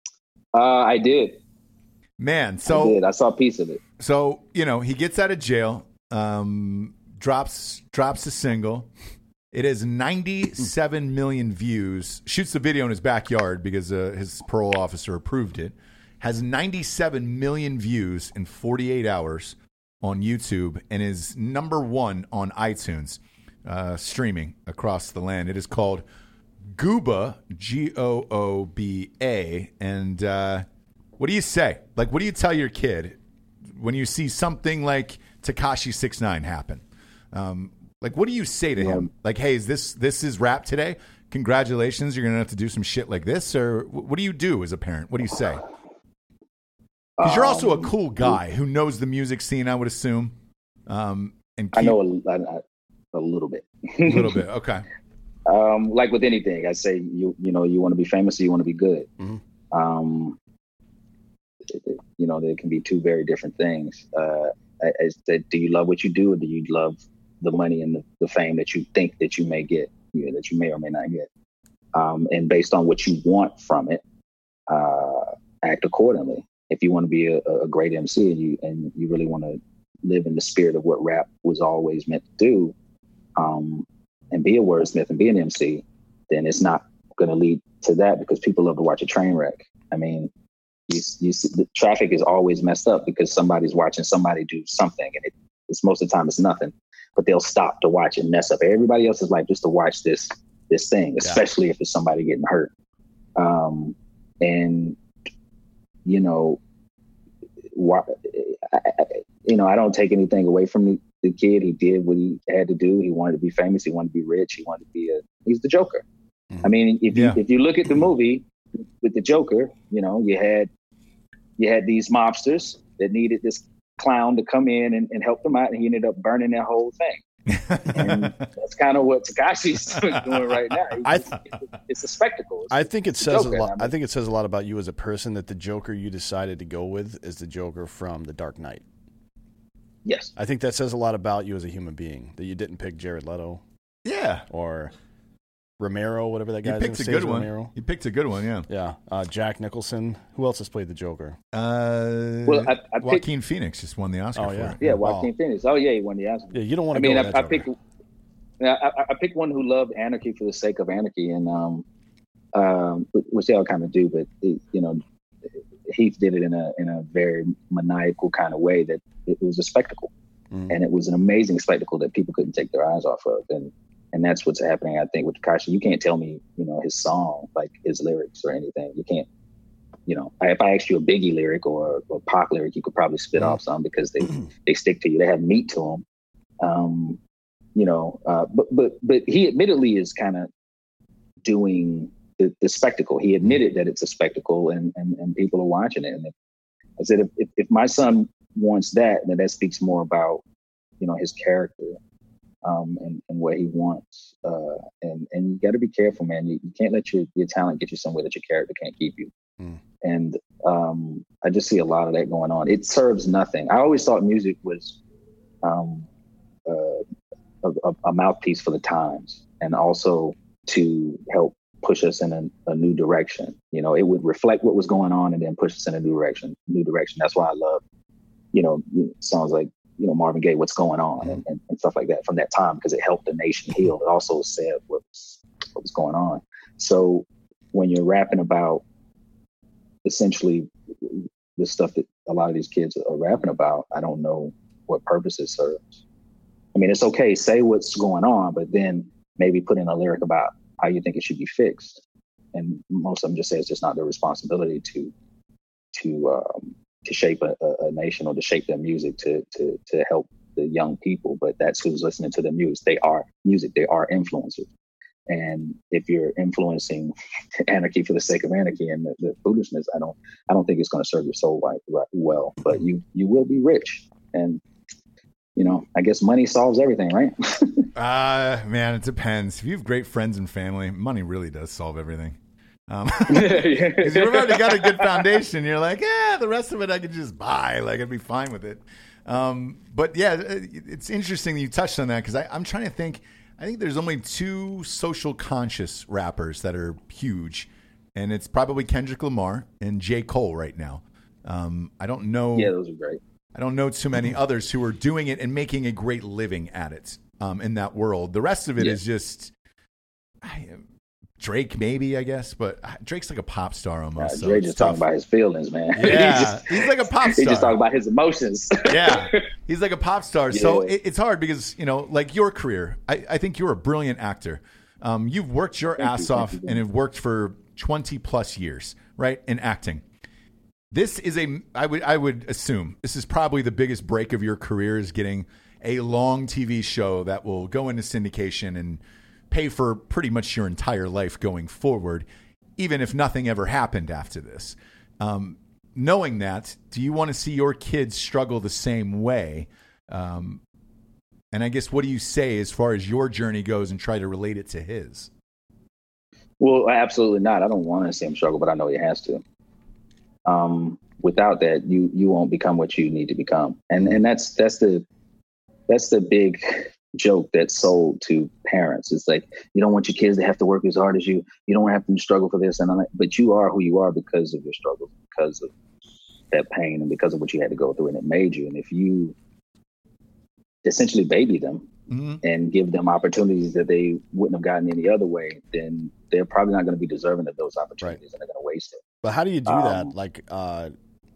Uh, I did. Man, I so did. I saw a piece of it. so you know he gets out of jail, um, drops drops a single. It has ninety-seven million views. Shoots the video in his backyard because uh, his parole officer approved it. Has ninety-seven million views in forty-eight hours on YouTube and is number one on iTunes, uh, streaming across the land. It is called Gooba, G O O B A. And uh, what do you say? Like, what do you tell your kid when you see something like Tekashi six nine happen? Um, like, what do you say to him? Like, hey, is this this is rap today? Congratulations, you're going to have to do some shit like this? Or what do you do as a parent? What do you say? Because you're also a cool guy who knows the music scene, I would assume. Um, and keep, I know a, a, a little bit. a little bit. Okay. Um, like with anything, I say you you know you want to be famous or you want to be good. Mm-hmm. Um, you know, there can be two very different things. Uh, I, I said, do you love what you do, or do you love the money and the, the fame that you think that you may get, you know, that you may or may not get? Um, and based on what you want from it, uh, act accordingly. If you want to be a, a great M C and you and you really want to live in the spirit of what rap was always meant to do, um, and be a wordsmith and be an M C, then it's not going to lead to that, because people love to watch a train wreck. I mean, you, you see, the traffic is always messed up because somebody's watching somebody do something, and it, it's most of the time it's nothing, but they'll stop to watch and mess up everybody else's life just to watch this this thing, especially yeah. if it's somebody getting hurt. Um, and you know, why, I, I, you know, I don't take anything away from the, the kid. He did what he had to do. He wanted to be famous. He wanted to be rich. He wanted to be a. He's the Joker. Mm-hmm. I mean, if yeah. you if you look at the movie with the Joker, you know, you had you had these mobsters that needed this clown to come in and, and help them out, and he ended up burning that whole thing. And that's kind of what Tekashi's doing right now. I th- it's a spectacle. It's, I think it says Joker, a lot. I, mean, I think it says a lot about you as a person that the Joker you decided to go with is the Joker from The Dark Knight. Yes, I think that says a lot about you as a human being, that you didn't pick Jared Leto. Yeah, or Romero, whatever that guy's name. You picked a good one. Romero. You picked a good one, yeah. Yeah, uh, Jack Nicholson. Who else has played the Joker? Uh, well, I, I Joaquin picked, Phoenix just won the Oscar oh, for yeah. it. Yeah, Joaquin oh. Phoenix. Oh yeah, he won the Oscar. Yeah, you don't want to. I mean, go I, with I that picked. Yeah, I, I picked one who loved anarchy for the sake of anarchy, and um, um, which they all kind of do, but it, you know, Heath did it in a in a very maniacal kind of way that it was a spectacle, mm. and it was an amazing spectacle that people couldn't take their eyes off of, and and that's what's happening, I think, with Tekashi. You can't tell me, you know, his song, like his lyrics or anything. You can't, you know, if I asked you a Biggie lyric or a Pac lyric, you could probably spit mm. off some because they they stick to you. They have meat to them. Um, You know, uh, but but but he admittedly is kind of doing the, the spectacle. He admitted that it's a spectacle, and and, and people are watching it. And if, I said, if, if if my son wants that, then that speaks more about, you know, his character, um, and and what he wants. Uh, and and you got to be careful, man. You, you can't let your your talent get you somewhere that your character can't keep you. Mm. And um, I just see a lot of that going on. It serves nothing. I always thought music was. Um, uh, A, a mouthpiece for the times, and also to help push us in a, a new direction. You know, it would reflect what was going on and then push us in a new direction. New direction. That's why I love, you know, songs like, you know, Marvin Gaye, "What's Going On," and, and, and stuff like that from that time, because it helped the nation heal. It also said what was what was going on. So when you're rapping about essentially the stuff that a lot of these kids are rapping about, I don't know what purpose it serves. I mean, it's okay, say what's going on, but then maybe put in a lyric about how you think it should be fixed. And most of them just say it's just not their responsibility to to um, to shape a, a nation or to shape their music to to to help the young people. But that's who's listening to the music. They are music. They are influencers. And if you're influencing anarchy for the sake of anarchy and the, the foolishness, I don't I don't think it's going to serve your soul right, right well. But you you will be rich. And you know, I guess money solves everything, right? uh, man, it depends. If you have great friends and family, money really does solve everything. Um, because you've already got a good foundation. You're like, yeah, the rest of it I could just buy. Like, I'd be fine with it. Um, but yeah, it's interesting that you touched on that, because I'm trying to think. I think there's only two social conscious rappers that are huge. and it's probably Kendrick Lamar and J. Cole right now. Um, I don't know. Yeah, those are great. I don't know too many others who are doing it and making a great living at it um, in that world. The rest of it Yeah. is just I, Drake, maybe, I guess, but Drake's like a pop star Uh, almost. so Dre it's just tough. talking about his feelings, man. Yeah, he just, he's like a pop he star. just talking about his emotions. Yeah, he's like a pop star. So Yeah. it, it's hard because, you know, like your career, I, I think you're a brilliant actor. Um, you've worked your Thank ass you, off thank you. and have worked for twenty plus years, right, in acting. This is a, I would, I would assume this is probably the biggest break of your career is getting a long T V show that will go into syndication and pay for pretty much your entire life going forward, even if nothing ever happened after this. Um, knowing that, do you want to see your kids struggle the same way? Um, and I guess, what do you say as far as your journey goes and try to relate it to his? Well, absolutely not. I don't want to see him struggle, but I know he has to. Um, without that, you you won't become what you need to become, and and that's that's the that's the big joke that's sold to parents. It's like, you don't want your kids to have to work as hard as you. You don't have them to struggle for this and all that. But you are who you are because of your struggles, because of that pain, and because of what you had to go through, and it made you. And if you essentially baby them Mm-hmm. and give them opportunities that they wouldn't have gotten any other way, then they're probably not going to be deserving of those opportunities, and they're going to waste it. But how do you do Um, that? Like uh,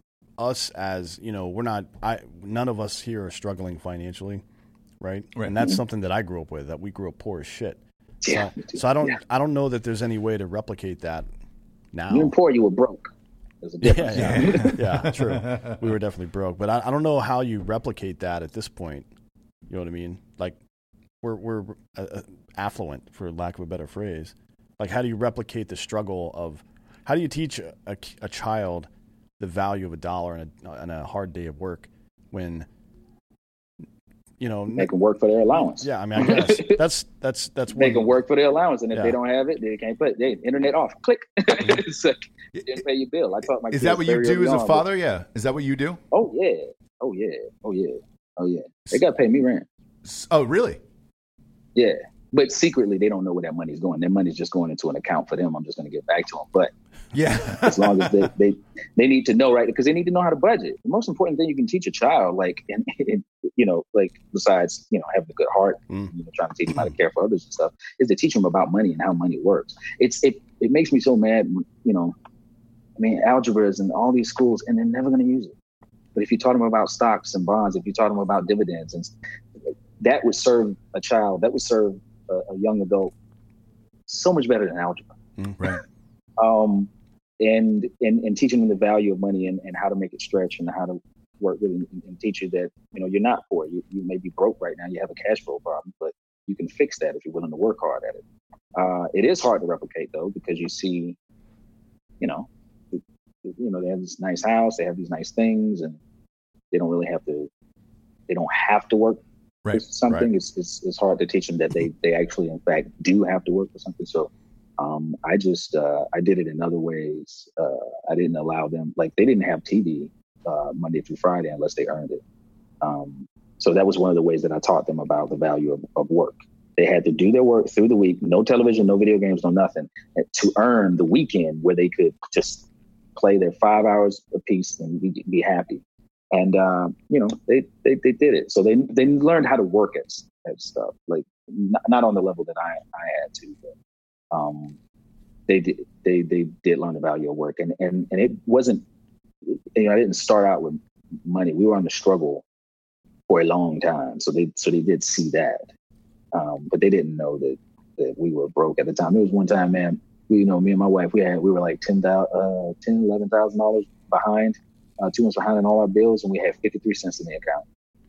us as, you know, we're not, I, none of us here are struggling financially, right? Right. And that's Mhm. something that I grew up with, that we grew up poor as shit. Yeah, So, me too. so I don't, Yeah. I don't know that there's any way to replicate that now. You were poor, you were broke. There's a difference. Yeah, yeah, yeah, true. We were definitely broke, but I, I don't know how you replicate that at this point. You know what I mean? Like, we're we're uh, uh, affluent, for lack of a better phrase. Like, how do you replicate the struggle of? How do you teach a, a, a child the value of a dollar and a, and a hard day of work when, you know, Make them work for their allowance. yeah, I mean, I guess that's that's that's Make one- them work for their allowance, and if Yeah. they don't have it, they can't put they internet off. Click. It's like, you didn't pay your bill. I taught my Is kids that what you very do early as a on, father? Yeah. Is that what you do? but- Oh yeah. Oh yeah. Oh yeah. Oh yeah. They got to pay me rent. S- Oh, really? Yeah. But secretly, they don't know where that money's going. Their money's just going into an account for them. I'm just going to get back to them. But Yeah. as long as they, they, they need to know, right? Because they need to know how to budget. The most important thing you can teach a child, like, and, and you know, like besides, you know, having a good heart, Mm. you know, trying to teach them how to care for others and stuff, is to teach them about money and how money works. It's it it makes me so mad, you know. I mean, algebra is in all these schools, and they're never going to use it. But if you taught them about stocks and bonds, if you taught them about dividends, and that would serve a child, that would serve a, a young adult so much better than algebra. Right. Um, and, and and teaching them the value of money and, and how to make it stretch and how to work with it, and, and teach you that, you know, you're not poor. You, you may be broke right now. You have a cash flow problem, but you can fix that if you're willing to work hard at it. Uh, it is hard to replicate, though, because you see, you know, you know, they have this nice house, they have these nice things, and they don't really have to, they don't have to work Right. for something. Right. It's, it's it's hard to teach them that they they actually, in fact, do have to work for something. So um, I just uh, I did it in other ways. Uh, I didn't allow them, like, they didn't have T V uh, Monday through Friday unless they earned it. Um, so that was one of the ways that I taught them about the value of, of work. They had to do their work through the week, no television, no video games, no nothing, to earn the weekend where they could just play their five hours a piece and be, be happy. And, uh, you know, they, they, they did it. So they, they learned how to work at, at stuff, like not, not on the level that I, I had to, but, um, they did, they, they did learn the value of work. And, and, and it wasn't, you know, I didn't start out with money. We were on the struggle for a long time. So they, so they did see that. Um, but they didn't know that, that we were broke at the time. There was one time, man, we, you know, me and my wife, we had, we were like ten thousand, uh, ten, eleven thousand dollars behind. Uh, two months behind on all our bills, and we had fifty-three cents in the account.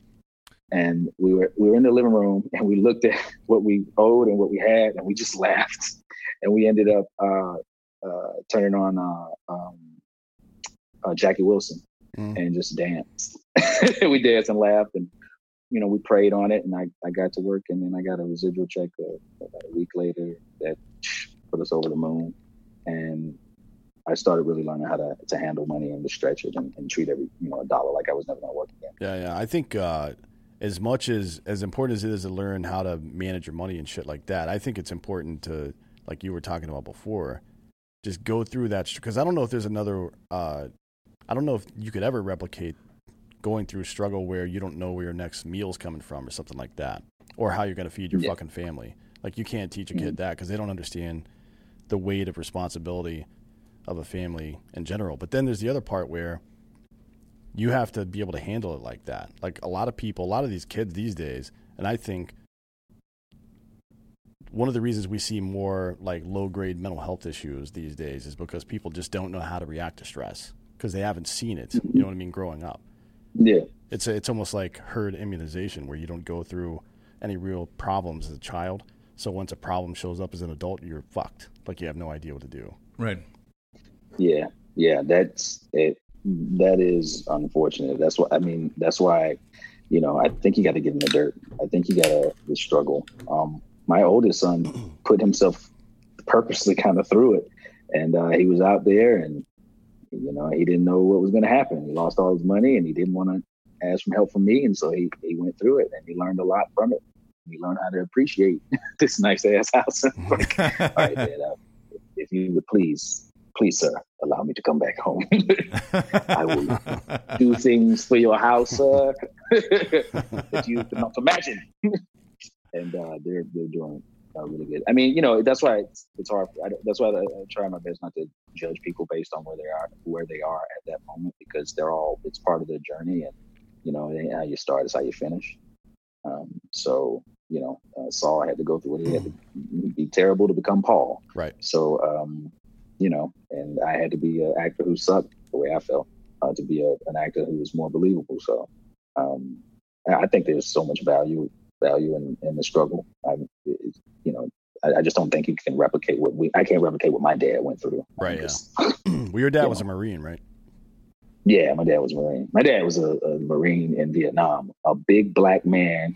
And we were we were in the living room, and we looked at what we owed and what we had, and we just laughed. And we ended up uh, uh, turning on uh, um, uh, Jackie Wilson Mm. and just danced. We danced and laughed, and you know, we prayed on it. And I, I got to work, and then I got a residual check uh, about a week later that put us over the moon. And I started really learning how to, to handle money and to stretch it and, and treat every, you know, a dollar like I was never going to work again. Yeah, yeah. I think uh, as much as as important as it is to learn how to manage your money and shit like that, I think it's important to, like you were talking about before, just go through that. Because I don't know if there's another, uh, I don't know if you could ever replicate going through a struggle where you don't know where your next meal's coming from or something like that, or how you're going to feed your Yeah. fucking family. Like, you can't teach a kid Mm-hmm. that because they don't understand the weight of responsibility of a family in general. But then there's the other part where you have to be able to handle it like that. Like, a lot of people, a lot of these kids these days, and I think one of the reasons we see more like low-grade mental health issues these days is because people just don't know how to react to stress because they haven't seen it. You know what I mean? Growing up, Yeah. it's a, it's almost like herd immunization where you don't go through any real problems as a child. So once a problem shows up as an adult, you're fucked. Like, you have no idea what to do. Right. Yeah, yeah, that's it. That is unfortunate. That's what I mean. That's why, you know, I think you got to get in the dirt. I think you got to struggle. Um, my oldest son put himself purposely kind of through it, and uh, he was out there, and you know, he didn't know what was going to happen. He lost all his money, and he didn't want to ask for help from me, and so he he went through it, and he learned a lot from it. He learned how to appreciate this nice ass house. Like, all right, Dad, uh, if you would please, please, sir, allow me to come back home. I will do things for your house uh, that you cannot imagine. And uh, they're they're doing uh, really good. I mean, you know, that's why it's, it's hard. I, that's why I, I try my best not to judge people based on where they are, where they are at that moment, because they're all, it's part of their journey, and you know, it ain't how you start, it's how you finish. Um, so, you know, uh, Saul had to go through it. He had to be terrible to become Paul. Right. So, um, you know, and I had to be an actor who sucked the way I felt uh, to be a, an actor who was more believable. So, um, I think there's so much value value in, in the struggle. I, it, you know, I, I just don't think you can replicate what we. I can't replicate what my dad went through. Right. Just, Yeah. Well, your dad you was know. a Marine, right? Yeah, my dad was a Marine. My dad was a, a Marine in Vietnam, a big black man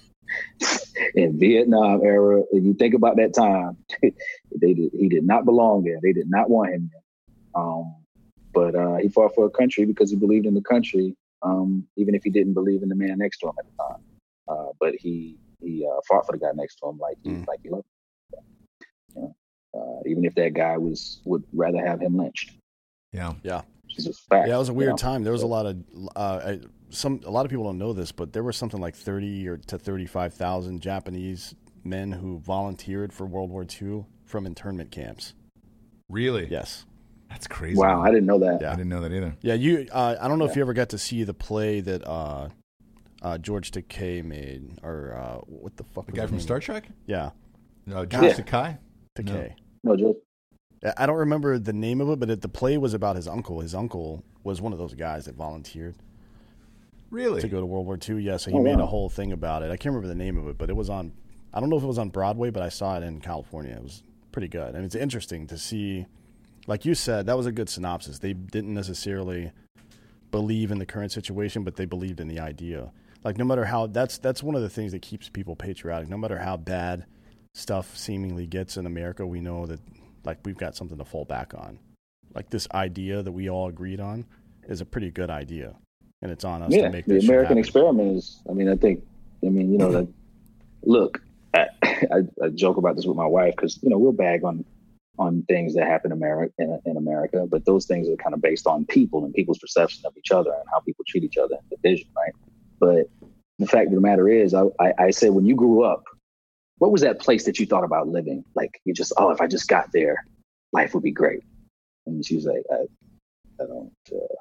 in Vietnam era. If you think about that time, they did, he did not belong there. They did not want him there. Um, but uh, he fought for a country because he believed in the country, um, even if he didn't believe in the man next to him at the time. Uh, but he he uh, fought for the guy next to him like he Mm. like he loved him. You know, uh, even if that guy was would rather have him lynched. Yeah. Yeah. Which is a fact. Yeah, it was a weird you know? time. There was a lot of uh, I, some. A lot of people don't know this, but there were something like thirty or to thirty-five thousand Japanese men who volunteered for World War Two from internment camps. Really? Yes. That's crazy. Wow, I didn't know that. Yeah. I didn't know that either. Yeah. You. Uh, I don't know if Yeah. you ever got to see the play that uh, uh, George Takei made, or uh, what the fuck? The was guy his from name? Star Trek? Yeah, Uh, George Yeah. Takei? Takei. No, just I don't remember the name of it, but it, the play was about his uncle. His uncle was one of those guys that volunteered Really? to go to World War Two. Yeah, so he Oh, made wow. a whole thing about it. I can't remember the name of it, but it was on. I don't know if it was on Broadway, but I saw it in California. It was pretty good, and it's interesting to see. Like you said, that was a good synopsis. They didn't necessarily believe in the current situation, but they believed in the idea. Like, no matter how that's that's one of the things that keeps people patriotic. No matter how bad stuff seemingly gets in America, we know that like we've got something to fall back on. Like, this idea that we all agreed on is a pretty good idea, and it's on us yeah, to make the this shit American happen. experiment is. I mean, I think. I mean, you know, that. Look, I, I, I joke about this with my wife because you know we'll bag on on things that happen in America, in, in America, but those things are kind of based on people and people's perception of each other and how people treat each other in division, right? But the fact of the matter is, I, I, I said, when you grew up, what was that place that you thought about living? Like, you just, oh, if I just got there, life would be great. And she was like, I, I don't,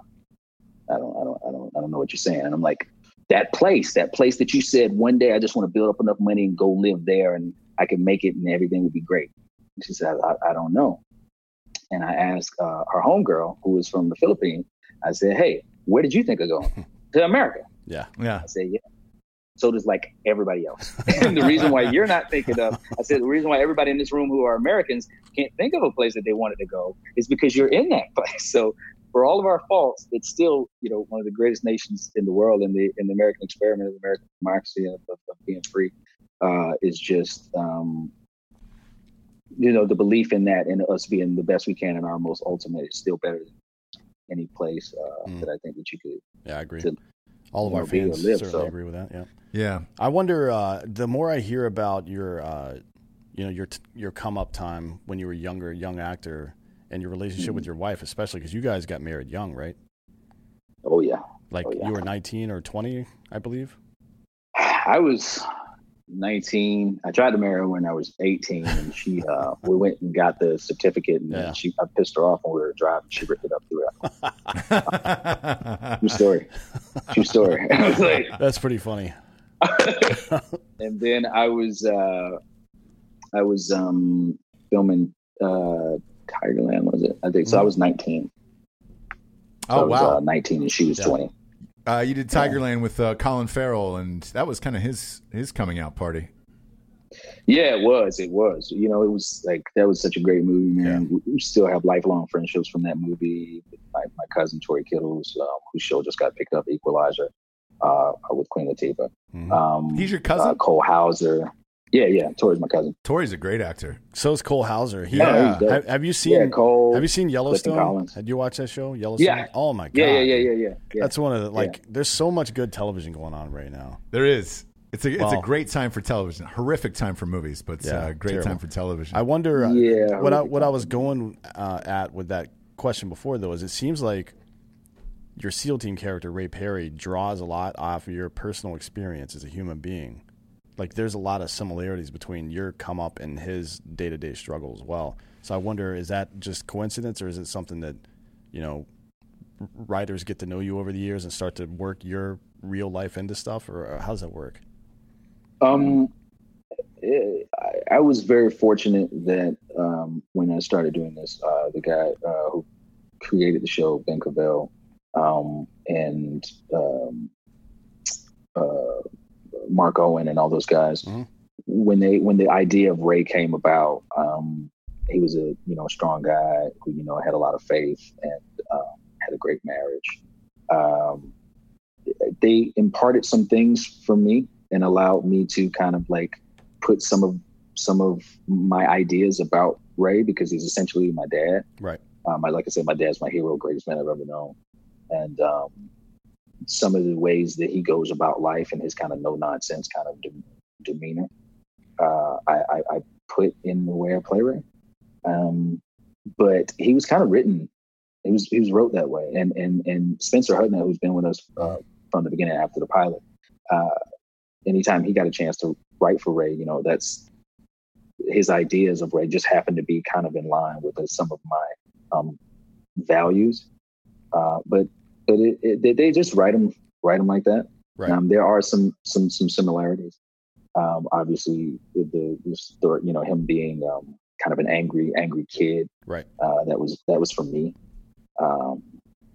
uh, I don't, I don't, I don't, I don't know what you're saying. And I'm like, that place, that place that you said one day, I just want to build up enough money and go live there, and I can make it, and everything would be great. And she said, I, I don't know. And I asked uh, her homegirl, who was from the Philippines, I said, hey, where did you think of going? To America. Yeah. Yeah. I said, yeah. So does like everybody else. And the reason why you're not thinking of, I said, the reason why everybody in this room who are Americans can't think of a place that they wanted to go is because you're in that place. So for all of our faults, it's still, you know, one of the greatest nations in the world, in the in the American experiment of American democracy of, of, of being free, uh, is just, um, you know, the belief in that and us being the best we can in our most ultimate is still better than any place uh, Mm. that I think that you could. Yeah, I agree. To, All of you our know, be or fans live, certainly so. agree with that. Yeah. Yeah. I wonder. Uh, the more I hear about your, uh, you know, your t- your come up time when you were younger, young actor, and your relationship with your wife, especially because you guys got married young, right? Oh yeah. Like Oh, yeah. you were nineteen or twenty, I believe. I was nineteen. I tried to marry her when I was eighteen, and she uh, we went and got the certificate, and Yeah. she I pissed her off when we were driving. She ripped it up through it. True story. True story. I was like, That's pretty funny. and then I was uh, I was um, filming uh, Tigerland. Was it? I think so. I was nineteen. So Oh I was, wow! uh, nineteen, and she was Yeah. twenty. Uh, you did Tigerland with uh, Colin Farrell, and that was kind of his his coming out party. Yeah, it was. It was. You know, it was like that was such a great movie, man. We, we still have lifelong friendships from that movie. My, my cousin Tori Kittles, um, whose show just got picked up, Equalizer, uh, with Queen Latifah. Mhm. Um, He's your cousin? uh, Cole Hauser. Yeah, yeah. Tori's my cousin. Tori's a great actor. So is Cole Hauser. He, Yeah, uh, he's dope. have, have you seen? Yeah, Cole. Have you seen Yellowstone? Collins. Had you watched that show, Yellowstone? Yeah. Oh my god. Yeah, yeah, yeah, yeah, yeah. yeah. That's one of the like. There's so much good television going on right now. There is. It's a it's a Wow. great time for television. Horrific time for movies, but Yeah, uh, great terrible. time for television. I wonder. Uh, Yeah, What I horrific what I was time. going uh, at with that question before though is it seems like your SEAL Team character Ray Perry draws a lot off of your personal experience as a human being. Like there's a lot of similarities between your come up and his day to day struggle as well. So I wonder, is that just coincidence or is it something that, you know, r- writers get to know you over the years and start to work your real life into stuff, or, or how does that work? Um, eh, I, I was very fortunate that um, when I started doing this, uh, the guy uh, who created the show, Ben Cavell, um, and um, uh, Mark Owen and all those guys, Mhm. when they when the idea of Ray came about, um, he was a you know strong guy who you know had a lot of faith and um, had a great marriage. Um, they imparted some things from me and allowed me to kind of like put some of some of my ideas about Ray, because he's essentially my dad. Right. Um, I like I said, my dad's my hero, greatest man I've ever known, and um, some of the ways that he goes about life and his kind of no nonsense kind of de- demeanor, uh, I, I, I put in the way I play Ray. Um, but he was kind of written. He was he was wrote that way, and and and Spencer Hutner, who's been with us uh, from the beginning after the pilot, uh, anytime he got a chance to write for Ray, you know, that's his ideas of Ray just happened to be kind of in line with uh, some of my um, values. Uh, but but it, it, they- they just write him write him like that. Right. Um, there are some some some similarities. Um, obviously, the, the, the story, you know, him being um, kind of an angry angry kid. Right. Uh, that was that was for me. Um,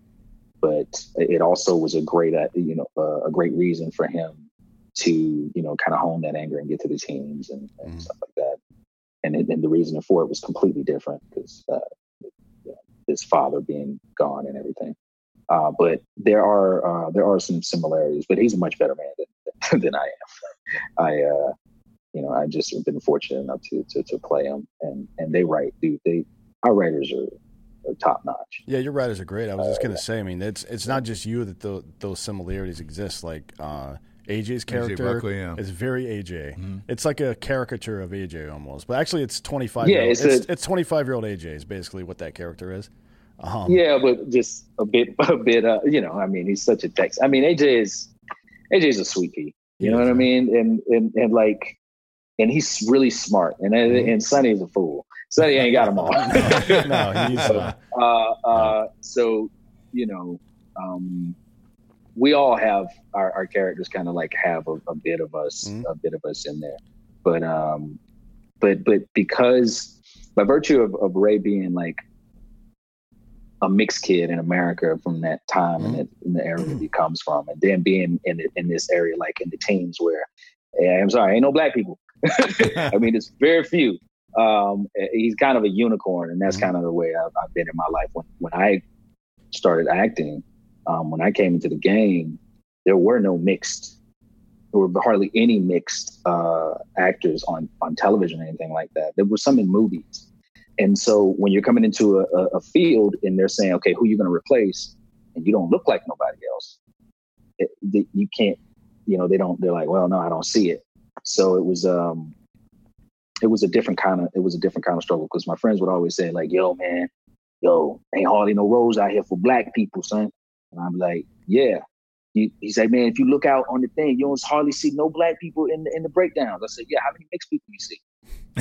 but it also was a great, uh, you know, uh, a great reason for him to, you know, kind of hone that anger and get to the teams and, and Mhm. stuff like that. And, it, and the reason for it was completely different because uh, you know, his father being gone and everything. Uh, but there are uh, there are some similarities. But he's a much better man than than I am. I, uh, you know, I just have been fortunate enough to to, to play him, and and they write, dude. They our writers are, are top notch. Yeah, your writers are great. I was just gonna say. I mean, it's it's not just you that the, those similarities exist. Like uh, A J's character Buckley, yeah. is very A J. Mm-hmm. It's like a caricature of A J almost, but actually, it's twenty five. Yeah, year old, it's it's, a- it's twenty five year old A J is basically what that character is. Um, Yeah, but just a bit, a bit. Uh, you know, I mean, he's such a Tex. I mean, A J is A J's a sweetie. You know what I mean? And and and like, and he's really smart. And and Sonny's a fool. Sonny ain't got them all. no, he's uh, uh, uh, so you know, um, we all have our, our characters kind of like have a, a bit of us, Mhm. a bit of us in there. But um, but but because by virtue of, of Ray being like a mixed kid in America from that time and that, in the area that he comes from, and then being in in this area like in the teens where, yeah, I'm sorry, ain't no black people. I mean, it's very few. Um, he's kind of a unicorn, and that's Mhm. kind of the way I've, I've been in my life. When when I started acting, um, when I came into the game, there were no mixed, there were hardly any mixed uh, actors on on television or anything like that. There was some in movies. And so when you're coming into a, a, a field and they're saying, okay, who are you going to replace? And you don't look like nobody else. It, it, you can't, you know, they don't, they're like, well, no, I don't see it. So it was, um, it was a different kind of, it was a different kind of struggle because my friends would always say like, yo, man, yo, ain't hardly no roads out here for black people, son. And I'm like, yeah. He, he said, man, if you look out on the thing, you don't hardly see no black people in the, in the breakdowns. I said, yeah, how many mixed people you see?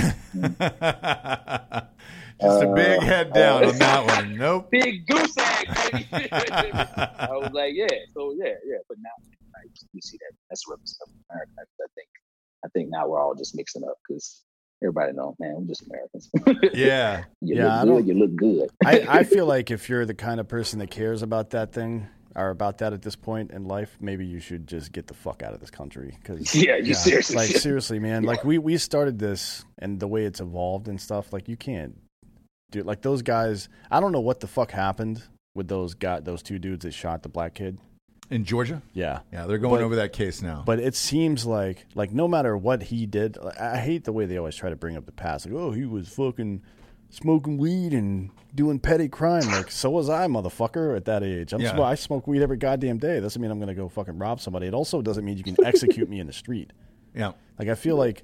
Just a big Uh, head down uh, on that one. Nope. Big goose egg, baby. I was like, yeah, so yeah, yeah. But now like, you see that that's representative of America. I, I think I think now we're all just mixing up because everybody knows, man, we're just Americans. Yeah. you Yeah, I look don't- good, you look good. I, I feel like if you're the kind of person that cares about that thing or about that at this point in life, maybe you should just get the fuck out of this country. Cause, yeah, you seriously. like, seriously, man. Like, we, we started this and the way it's evolved and stuff, like, you can't do like those guys. I don't know what the fuck happened with those guy, those two dudes that shot the black kid. In Georgia? Yeah. Yeah, they're going But- over that case now. But it seems like, like no matter what he did, I I hate the way they always try to bring up the past. Like, oh, he was fucking smoking weed and doing petty crime. Like, so was I, motherfucker, at that age. I'm Yeah. sm- I smoke weed every goddamn day. That doesn't mean I'm going to go fucking rob somebody. It also doesn't mean you can execute me in the street. yeah. Like, I feel like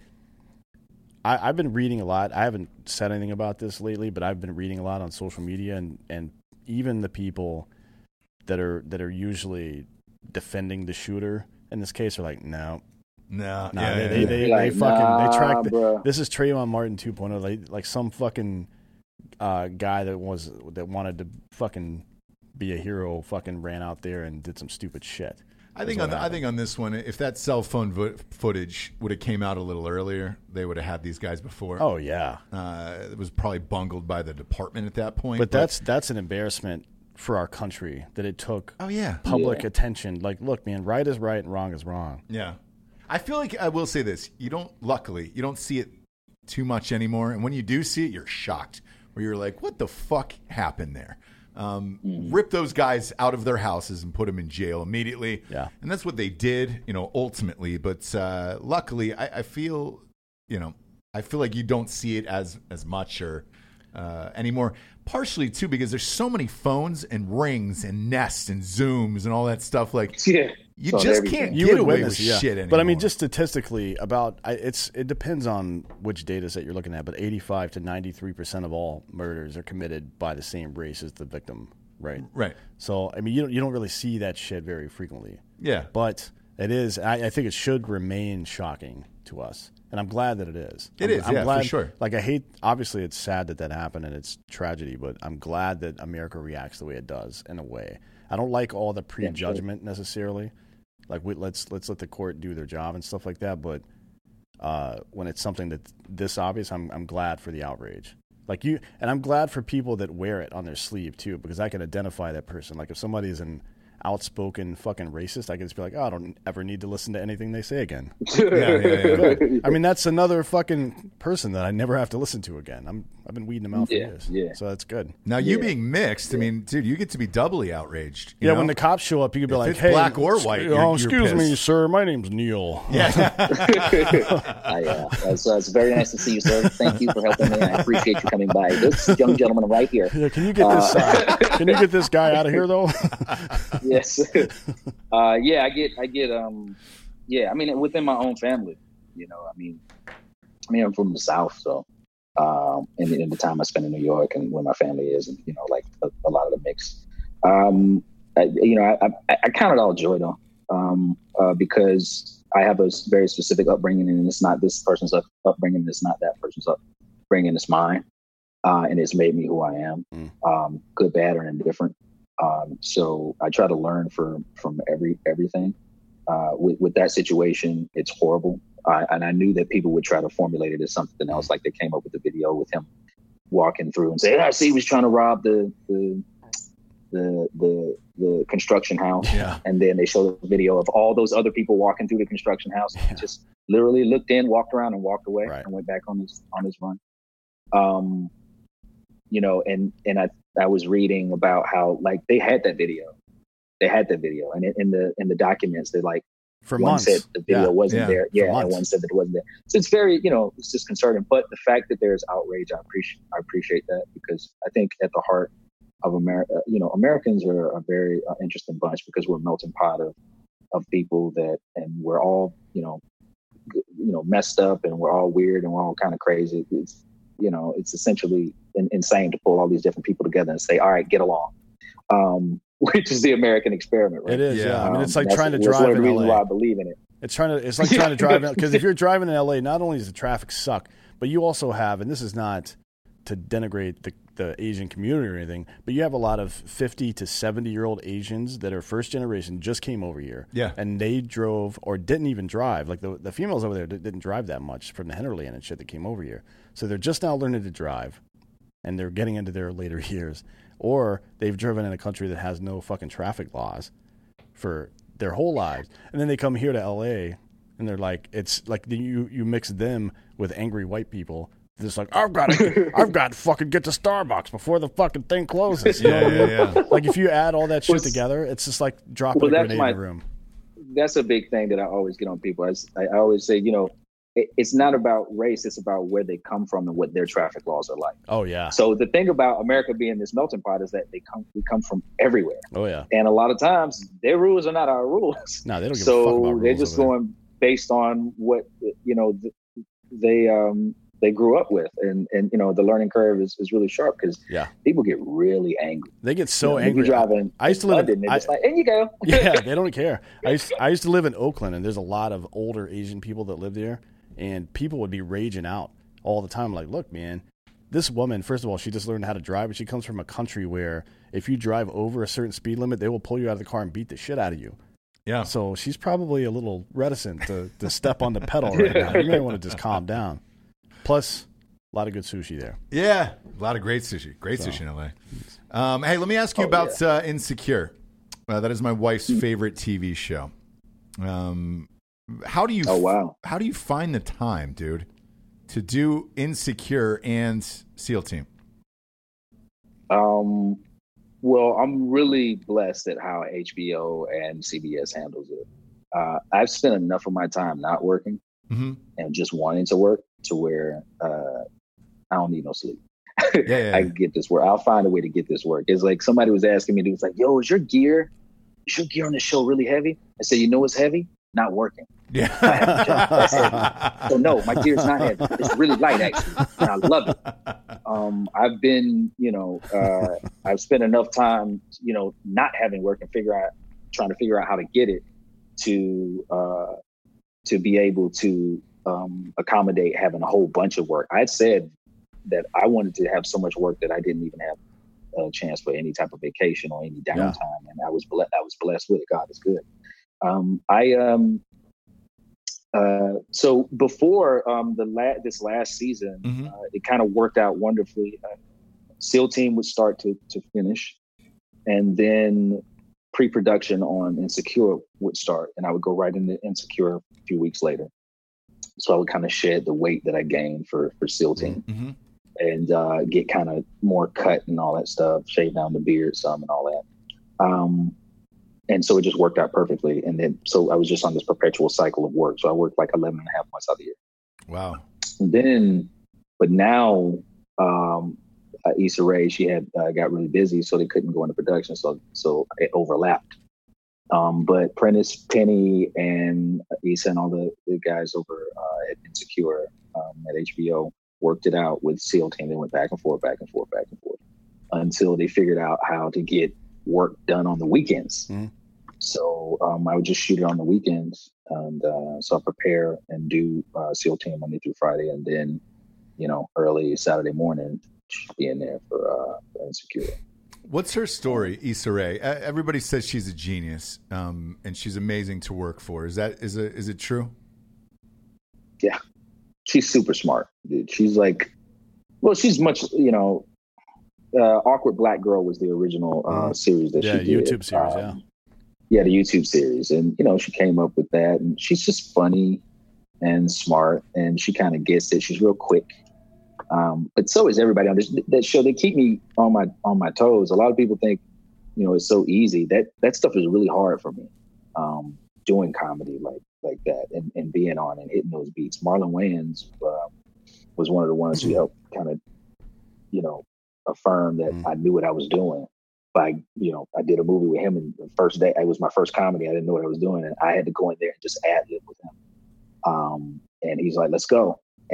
I, I've been reading a lot. I haven't said anything about this lately, but I've been reading a lot on social media, and, and even the people that are that are usually defending the shooter in this case are like, no, No. no, yeah, they, yeah, they, yeah. they, Like, they fucking nah, they tracked. bruh. This is Trayvon Martin two point oh. Like, like some fucking uh, guy that was that wanted to fucking be a hero, fucking ran out there and did some stupid shit. I think That's on the, what I think on this one, if that cell phone vo- footage would have came out a little earlier, they would have had these guys before. Oh yeah, Uh, it was probably bungled by the department at that point. but that's that's an embarrassment for our country that it took oh yeah, public Yeah. attention. Like, look, man, right is right and wrong is wrong. yeah. I feel like I will say this: you don't, luckily, you don't see it too much anymore, and when you do see it, you're shocked. Where you're like, "What the fuck happened there?" Um, Rip those guys out of their houses and put them in jail immediately. Yeah. And that's what they did, you know, ultimately. But uh, luckily, I, I feel, you know, I feel like you don't see it as as much or uh, anymore. Partially too because there's so many phones and rings and Nest and Zooms and all that stuff. Like Yeah. you So just everything. can't You get would away witness, with yeah. shit anymore. But I mean, just statistically, about I, it's it depends on which data set you're looking at. But eighty-five to ninety-three percent of all murders are committed by the same race as the victim, right? right, So I mean, you don't you don't really see that shit very frequently. yeah, But it is. I, I think it should remain shocking to us, and I'm glad that it is. It I'm, is, I'm yeah, for glad, sure. Like I hate. Obviously, it's sad that that happened, and it's tragedy. But I'm glad that America reacts the way it does. In a way, I don't like all the prejudgment necessarily. Like we, let's let's let the court do their job and stuff like that. But uh, when it's something that's this obvious, I'm I'm glad for the outrage. Like you, and I'm glad for people that wear it on their sleeve too, because I can identify that person. Like if somebody is an outspoken fucking racist, I can just be like, oh, I don't ever need to listen to anything they say again. yeah, yeah, yeah. Good. I mean, that's another fucking person that I never have to listen to again. I'm I've been weeding them out for Yeah, years. yeah. So that's good. Now you Yeah. being mixed, I mean, dude, you get to be doubly outraged. you Yeah, know? when the cops show up, you could be If like, it's "Hey, black or s- white, oh, you're- you're excuse me, pissed." sir. My name's Neil." yeah, I, uh, it's, uh, it's very nice to see you, sir. Thank you for helping me. I appreciate you coming by. This young gentleman right here. Yeah, can you get this? Uh, can you get this guy out of here, though? Yes. uh, yeah, I get, I get, um, yeah, I mean, within my own family, you know, I mean, I mean, I'm from the South, so, um, and in the time I spent in New York and where my family is, and, you know, like a, a lot of the mix, um, I, you know, I, I, I count it all joy though, um, uh, because I have a very specific upbringing, and it's not this person's up, upbringing, it's not that person's upbringing, it's mine. Uh, and it's made me who I am, Mm. um, good, bad, or indifferent. Um, so I try to learn from from every everything. Uh, with with that situation, it's horrible, uh, and I knew that people would try to formulate it as something else. Like they came up with the video with him walking through and say, "I see, he was trying to rob the the the the, the construction house." yeah. And then they showed a video of all those other people walking through the construction house. He just literally looked in, walked around, and walked away, Right. and went back on his on his run. Um, you know, and and I I was reading about how like they had that video, they had that video, and in, in the in the documents they like For one months. said the video Yeah. wasn't Yeah, there, for yeah, and months. one said that it wasn't there. So it's very, you know, it's just concerning. But the fact that there's outrage, I appreciate I appreciate that, because I think at the heart of America, you know, Americans are a very uh, interesting bunch, because we're a melting pot of of people that, and we're all, you know, g- you know, messed up, and we're all weird, and we're all kind of crazy. It's, you know, it's essentially in, insane to pull all these different people together and say, all right, get along. Um, which is the American experiment, right? It is, yeah. yeah. I mean, it's like um, trying to that's drive one of in the reasons L A. why I believe in it. It's trying to. It's like trying to drive because if you're driving in L A, not only does the traffic suck, but you also have, and this is not to denigrate the, the Asian community or anything, but you have a lot of fifty to seventy year old Asians that are first generation, just came over here, yeah, and they drove or didn't even drive. Like the the females over there didn't drive that much from the hinterland and shit that came over here, so they're just now learning to drive, and they're getting into their later years, or they've driven in a country that has no fucking traffic laws for their whole lives, and then they come here to L A and they're like, it's like you you mix them with angry white people. They're just like, I've got to, I've got to fucking get to Starbucks before the fucking thing closes. You know yeah, what I mean? yeah, yeah. Like if you add all that shit Well, together, it's just like dropping well, a that's grenade my- in the room. That's a big thing that I always get on people. I, I always say, you know, it, it's not about race; it's about where they come from and what their traffic laws are like. Oh yeah. So the thing about America being this melting pot is that they come we come from everywhere, Oh yeah. and a lot of times their rules are not our rules. No, they don't give a fuck So about they're rules just over there. going based on what you know th- they um they grew up with, and and you know the learning curve is, is really sharp because Yeah. people get really angry. They get so You know, when angry. you're driving. I used to live London, in. they're I, just like, "In you go." yeah, they don't care. I used I used to live in Oakland, and there's a lot of older Asian people that live there, and people would be raging out all the time. Like, look, man, this woman, first of all, she just learned how to drive, and she comes from a country where if you drive over a certain speed limit, they will pull you out of the car and beat the shit out of you. Yeah. So she's probably a little reticent to, to step on the pedal right now. You may want to just calm down. Plus, a lot of good sushi there. Yeah, a lot of great sushi. Great So. sushi in L A. Um, hey, let me ask you Oh, about uh, Insecure. Uh, that is my wife's favorite T V show. Um, how do you? Oh wow. How do you find the time, dude, to do Insecure and SEAL Team? Um, well, I'm really blessed at how H B O and C B S handles it. Uh, I've spent enough of my time not working Mm-hmm. and just wanting to work to where uh, I don't need no sleep. Yeah, yeah, I yeah. can get this work. I'll find a way to get this work. It's like somebody was asking me, it was like, yo, is your gear, is your gear on the show really heavy? I said, you know what's heavy? Not working. Yeah. That's heavy. So no, my gear's not heavy. It's really light actually, and I love it. Um, I've been, you know, uh, I've spent enough time, you know, not having work and figure out, trying to figure out how to get it to, uh, to be able to um, accommodate having a whole bunch of work. I said that I wanted to have so much work that I didn't even have a chance for any type of vacation or any downtime, yeah. and I was ble- I was blessed with it. God is good. Um, I um, uh, so before um, the la- this last season, Mhm. uh, it kind of worked out wonderfully. Uh, SEAL Team would start to to finish, and then pre-production on Insecure would start, and I would go right into Insecure a few weeks later. So I would kind of shed the weight that I gained for for SEAL Team, Mm-hmm. and uh, get kind of more cut and all that stuff, shave down the beard some and all that. Um, and so it just worked out perfectly. And then, so I was just on this perpetual cycle of work. So I worked like eleven and a half months out of the year. Wow. And then, but now, um, uh, Issa Rae, she had uh, got really busy, so they couldn't go into production. So, so it overlapped. Um, but Prentice, Penny, and Issa and all the, the guys over uh, at Insecure um, at H B O worked it out with SEAL Team. They went back and forth, back and forth, back and forth until they figured out how to get work done on the weekends. Mm-hmm. So um, I would just shoot it on the weekends, and uh, so I prepare and do uh, SEAL Team Monday through Friday, and then you know early Saturday morning be in there for, uh, for Insecure. What's her story, Issa Rae? Uh, everybody says she's a genius, um, and she's amazing to work for. Is that is it is it true? Yeah, she's super smart, dude. She's like, well, she's much, you know, uh, Awkward Black Girl was the original uh, series that Yeah, she did. YouTube series, Um, yeah. Yeah, the YouTube series. And, you know, she came up with that. And she's just funny and smart. And she kind of gets it. She's real quick. Um, but so is everybody on this that show. They keep me on my on my toes. A lot of people think, you know, it's so easy. That that stuff is really hard for me. Um, doing comedy like like that and, and being on and hitting those beats. Marlon Wayans um, was one of the ones who helped kind of, you know, affirm that Mm. I knew what I was doing. By, you know, I did a movie with him, and the first day, it was my first comedy. I didn't know what I was doing, and I had to go in there and just ad lib with him. Um, and he's like, "Let's go." And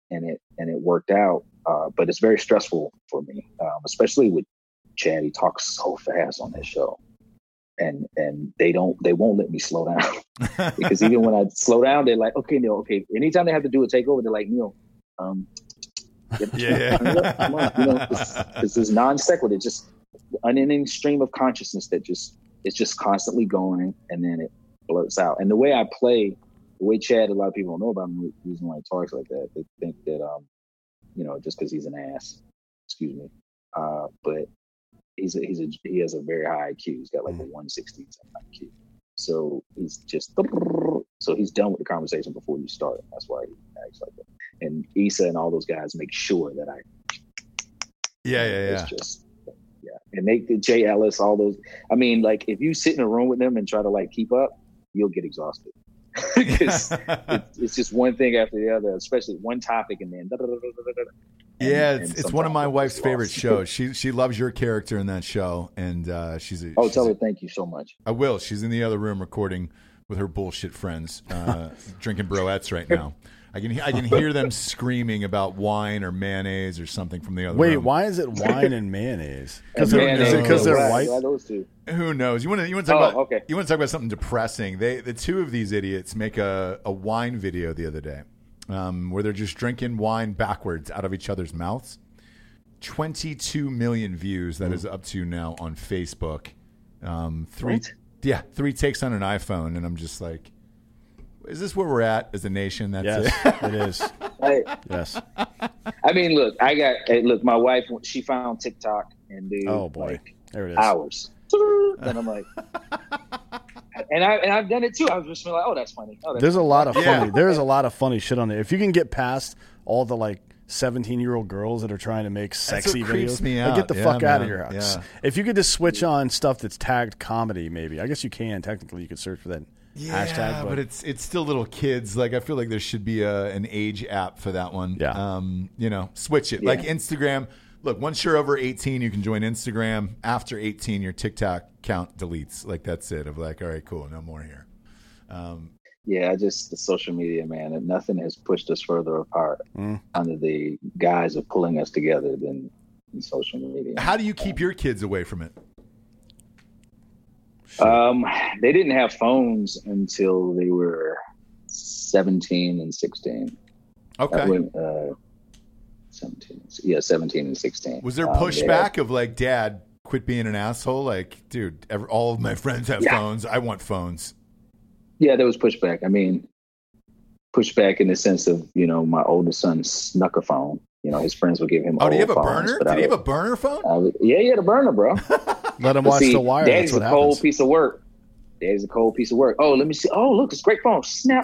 and it and it worked out. Uh, but it's very stressful for me, um, especially with Chad. He talks so fast on that show, and and they don't they won't let me slow down because even when I slow down, they're like, okay, Neil, okay. Anytime they have to do a takeover, they're like, Neil, um, yeah, yeah. Come on, you know, this is non sequitur, just unending stream of consciousness that just it's just constantly going, and then it blurts out. And the way I play, the way Chad, a lot of people don't know about him, the reason why he talks like that, they think that um, you know, just because he's an ass, excuse me, uh, but he's a, he's a he has a very high I Q. He's got like a one sixty I Q, so he's just so he's done with the conversation before you start. That's why he acts like that. And Issa and all those guys make sure that I yeah yeah yeah it's just yeah, and they Jay Ellis, all those. I mean, like if you sit in a room with them and try to like keep up, you'll get exhausted because it's, it's just one thing after the other, especially one topic, and then. And, yeah, it's, and it's one of my wife's lost. favorite shows. She she loves your character in that show, and uh, she's a, oh, she's tell a, her thank you so much. I will. She's in the other room recording with her bullshit friends, uh, drinking broettes right now. I can I can hear them screaming about wine or mayonnaise or something from the other Wait, room. why is it wine and mayonnaise? Because And they're, mayonnaise, is it because they're why- white? why those two? Who knows? You want to you want to talk Oh, about okay. you want to talk about something depressing? They the two of these idiots make a, a wine video the other day, um, where they're just drinking wine backwards out of each other's mouths. twenty-two million views that is up to now on Facebook. Um, three, What? yeah, three takes on an iPhone, and I'm just like, is this where we're at as a nation? That's Yes, it. it is. Hey, Yes. I mean, look, I got hey, look. My wife, she found TikTok and dude, Oh boy, like there it is. hours, and I'm like, and I and I've done it too. I was just like, oh, that's funny. Oh, that's There's a lot of Yeah. funny. There's a lot of funny shit on there. If you can get past all the like seventeen year old girls that are trying to make what sexy creeps videos, me like, out. get the Yeah, fuck out man. of your house. Yeah. If you could just switch on stuff that's tagged comedy, maybe I guess you can technically. You could search for that Yeah, hashtag, but, but, it's it's still little kids. Like I feel like there should be a, an age app for that one. Yeah. Um, you know, switch it. Yeah. Like Instagram. Look, once you're over eighteen, you can join Instagram. After eighteen, your TikTok count deletes. Like that's it. Of like, all right, cool, no more here. Um, yeah. I just the social media, man, and nothing has pushed us further apart Mm. under the guise of pulling us together than, than social media. how do you keep your kids away from it? Um, they didn't have phones until they were seventeen and sixteen. Okay. That went, uh, seventeen, yeah, seventeen and sixteen. Was there Um, they pushback had- of like, Dad, quit being an asshole? Like, dude, ever, all of my friends have Yeah. phones. I want phones. Yeah, there was pushback. I mean, pushback in the sense of, you know, my oldest son snuck a phone. You know, his friends would give him. Oh, do you have old a phones, burner? but Did I he have a would- burner phone? I would- yeah, yeah, the burner, bro. let them But watch see, The Wire. Daddy's That's what a cold happens. piece of work. Daddy's a cold piece of work. Oh, let me see. Oh, look, it's a great phone. Snap.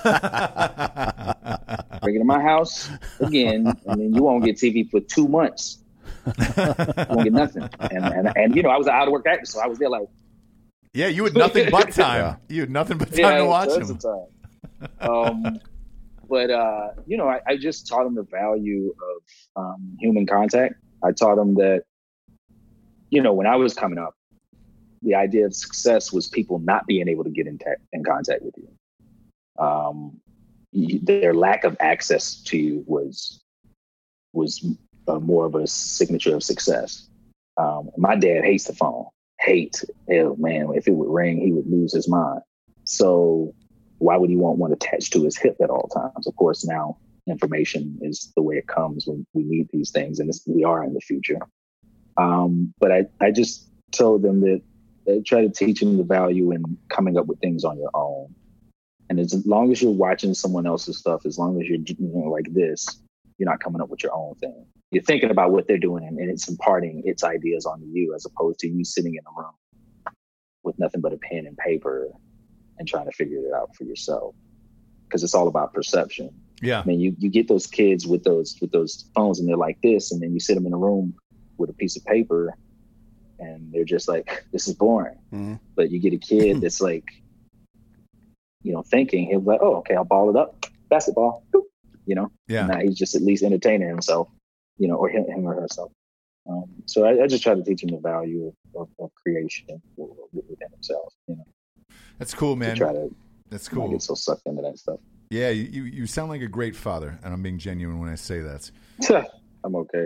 Bring it to my house again, and then you won't get T V for two months. You won't get nothing. And, and and you know, I was an out of work actor, so I was there like, Yeah, you had nothing but time. You had nothing but time to watch tons him. of time. Um, but uh, you know, I, I just taught them the value of um, human contact. I taught them that, you know, when I was coming up, the idea of success was people not being able to get in, ta- in contact with you. Um, you. Their lack of access to you was was uh, more of a signature of success. Um, my dad hates the phone. Hate, hell, man. If it would ring, he would lose his mind. So why would he want one attached to his hip at all times? Of course, now information is the way it comes when we need these things, and it's, we are in the future. Um, but I, I just told them that I try to teach them the value in coming up with things on your own. And as long as you're watching someone else's stuff, as long as you're doing like this, you're not coming up with your own thing. You're thinking about what they're doing, and, and it's imparting its ideas onto you, as opposed to you sitting in a room with nothing but a pen and paper and trying to figure it out for yourself. Because it's all about perception. Yeah. I mean, you, you get those kids with those with those phones, and they're like this, and then you sit them in a room with a piece of paper, and they're just like, "This is boring." Mm-hmm. But you get a kid that's like, you know, thinking, he'll be like, "Oh, okay, I'll ball it up, basketball." Boop. You know, Yeah. and now he's just at least entertaining himself, you know, or him, him or herself. Um, so I, I just try to teach him the value of, of, of creation within themselves. You know, That's cool, to man. try to That's not cool. get so sucked into that stuff. Yeah, you, you you sound like a great father, and I'm being genuine when I say that. I'm okay.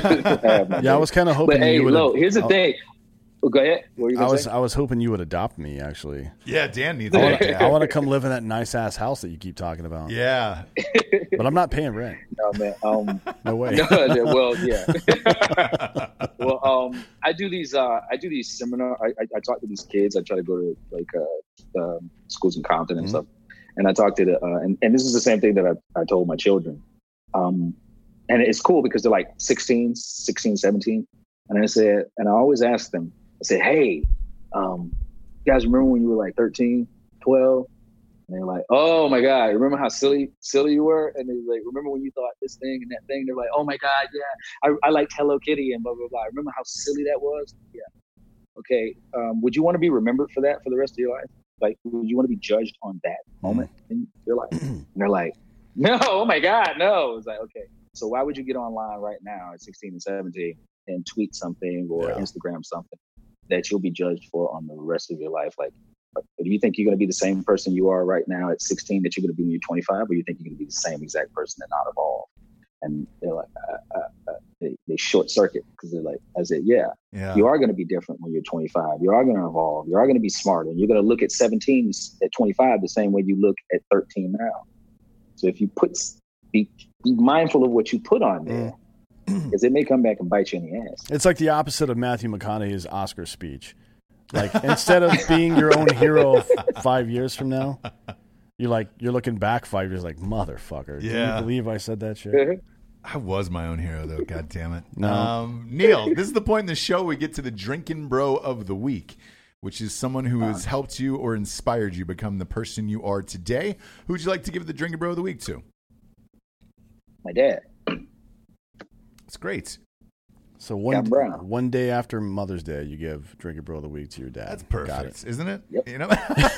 I yeah, I was kind of hoping. But hey, you would. Lo, here's the I'll, thing. Oh, go ahead. What were you I was say? I was hoping you would adopt me. Actually. Yeah, Dan needs. I want to come live in that nice ass house that you keep talking about. Yeah, but I'm not paying rent. No man. Um, no way. No, well, yeah. well, um, I do these. Uh, I do these seminar. I, I, I talk to these kids. I try to go to like uh, um, schools in Compton and mm-hmm. stuff. And I talked to the, uh, and, and this is the same thing that I, I told my children. Um, and it's cool because they're like sixteen, sixteen, seventeen. And I said, and I always ask them, I said, hey, um, you guys remember when you were like thirteen, twelve? And they're like, oh my God, remember how silly, silly you were? And they're like, remember when you thought this thing and that thing? They're like, oh my God, yeah, I, I liked Hello Kitty and blah, blah, blah. Remember how silly that was? Yeah. Okay. Um, would you want to be remembered for that for the rest of your life? Like, would you want to be judged on that moment in your life? And they're like, no, oh my God, no. It's like, okay, so why would you get online right now at sixteen and seventeen and tweet something or yeah. Instagram something that you'll be judged for on the rest of your life? Like, do you think you're going to be the same person you are right now at sixteen that you're going to be when you're twenty-five, or you think you're going to be the same exact person and not evolve? And they're like, uh, uh, uh, they, they short circuit because they're like, I said, yeah, yeah, you are going to be different when you're twenty-five. You are going to evolve. You are going to be smarter. You're going to look at seventeen at twenty-five the same way you look at thirteen now. So if you put, be, be mindful of what you put on there, because it may come back and bite you in the ass. It's like the opposite of Matthew McConaughey's Oscar speech. Like, instead of being your own hero five years from now, you're like, you're looking back five years like, motherfucker. Yeah. Can you believe I said that shit? I was my own hero, though. God damn it. No. Um, Neil, this is the point in the show we get to the Drinking Bro of the Week, which is someone who has helped you or inspired you become the person you are today. Who would you like to give the Drinking Bro of the Week to? My dad. That's great. So one one day after Mother's Day, you give Drinking Bro of the Week to your dad. That's perfect, it. Isn't it? Yep. You know,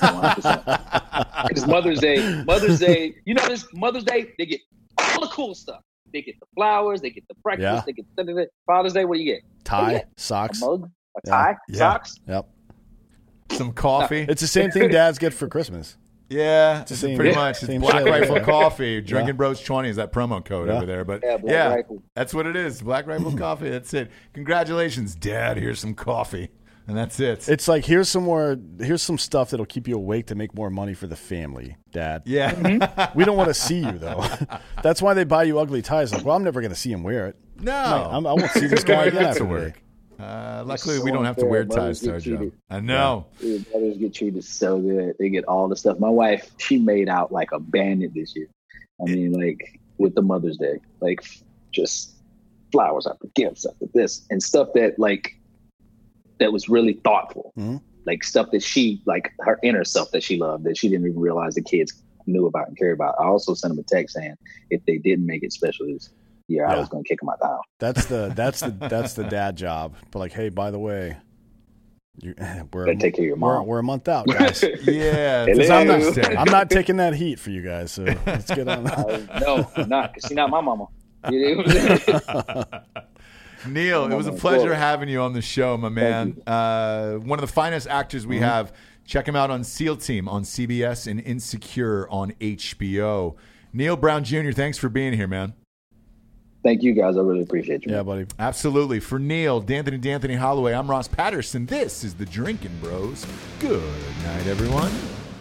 because Mother's Day, Mother's Day, you know, this Mother's Day, they get all the cool stuff. They get the flowers, they get the breakfast, yeah. they get the Father's Day. What do you get? Tie, get? socks, a mug, a yeah. tie, yeah. socks. Yep. Some coffee. It's the same thing dads get for Christmas. Yeah, it's same, pretty yeah, much. It's Black shit, Rifle yeah. Coffee. Drinking yeah. Bros twenty is that promo code yeah. over there. But yeah, yeah that's what it is. Black Rifle Coffee. That's it. Congratulations, Dad. Here's some coffee. And that's it. It's like, here's some more, here's some stuff that'll keep you awake to make more money for the family, Dad. Yeah. Mm-hmm. We don't want to see you, though. That's why they buy you ugly ties. Like, well, I'm never going to see him wear it. No. Like, I'm, I won't see this guy again after work. Uh, luckily, so we don't have to wear ties to our job. I know. Yeah. Brothers get treated so good. They get all the stuff. My wife, she made out like a bandit this year. I mean, like, with the Mother's Day. Like, just flowers after gifts after this. And stuff that, like, that was really thoughtful. Mm-hmm. Like, stuff that she, like, her inner self that she loved, that she didn't even realize the kids knew about and cared about. I also sent them a text saying, if they didn't make it special this year, yeah. I was going to kick them out the house. That's the that's the that's the dad job. But like, hey, by the way, you, we're a, take care of your mom. We're, we're a month out, guys. yeah, I'm not, I'm not taking that heat for you guys. So let's get on. Uh, no, I'm not, because she's not my mama. Neil, it was a pleasure having you on the show, my man. Uh, one of the finest actors we mm-hmm. have. Check him out on SEAL Team on C B S and Insecure on H B O. Neil Brown Junior, thanks for being here, man. Thank you, guys. I really appreciate you. Yeah, buddy. Absolutely. For Neil, D'Anthony D'Anthony Holloway, I'm Ross Patterson. This is the Drinking Bros. Good night, everyone.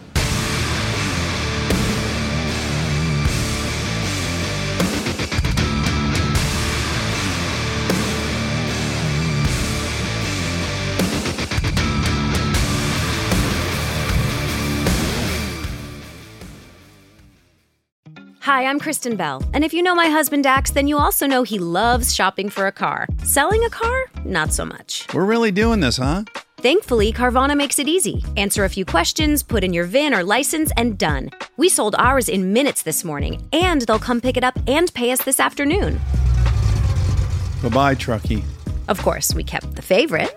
Hi, I'm Kristen Bell, and if you know my husband Dax, then you also know he loves shopping for a car. Selling a car? Not so much. We're really doing this, huh? Thankfully, Carvana makes it easy. Answer a few questions, put in your V I N or license, and done. We sold ours in minutes this morning, and they'll come pick it up and pay us this afternoon. Bye-bye, Truckee. Of course, we kept the favorite.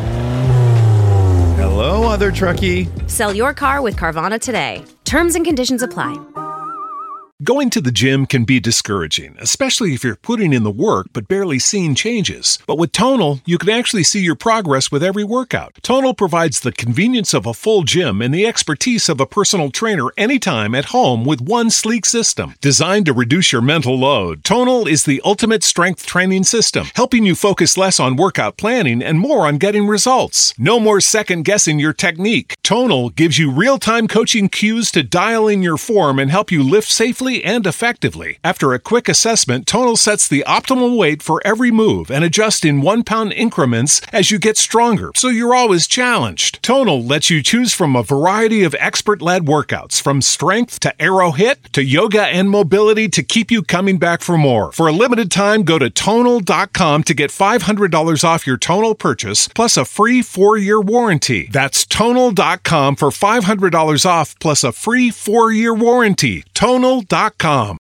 Hello, other Truckee. Sell your car with Carvana today. Terms and conditions apply. Going to the gym can be discouraging, especially if you're putting in the work but barely seeing changes. But with Tonal, you can actually see your progress with every workout. Tonal provides the convenience of a full gym and the expertise of a personal trainer anytime at home with one sleek system. Designed to reduce your mental load, Tonal is the ultimate strength training system, helping you focus less on workout planning and more on getting results. No more second-guessing your technique. Tonal gives you real-time coaching cues to dial in your form and help you lift safely and effectively. After a quick assessment, Tonal sets the optimal weight for every move and adjusts in one-pound increments as you get stronger, so you're always challenged. Tonal lets you choose from a variety of expert-led workouts, from strength to aero hit to yoga and mobility, to keep you coming back for more. For a limited time, go to tonal dot com to get five hundred dollars off your Tonal purchase, plus a free four-year warranty. That's tonal dot com for five hundred dollars off, plus a free four-year warranty. tonal dot com.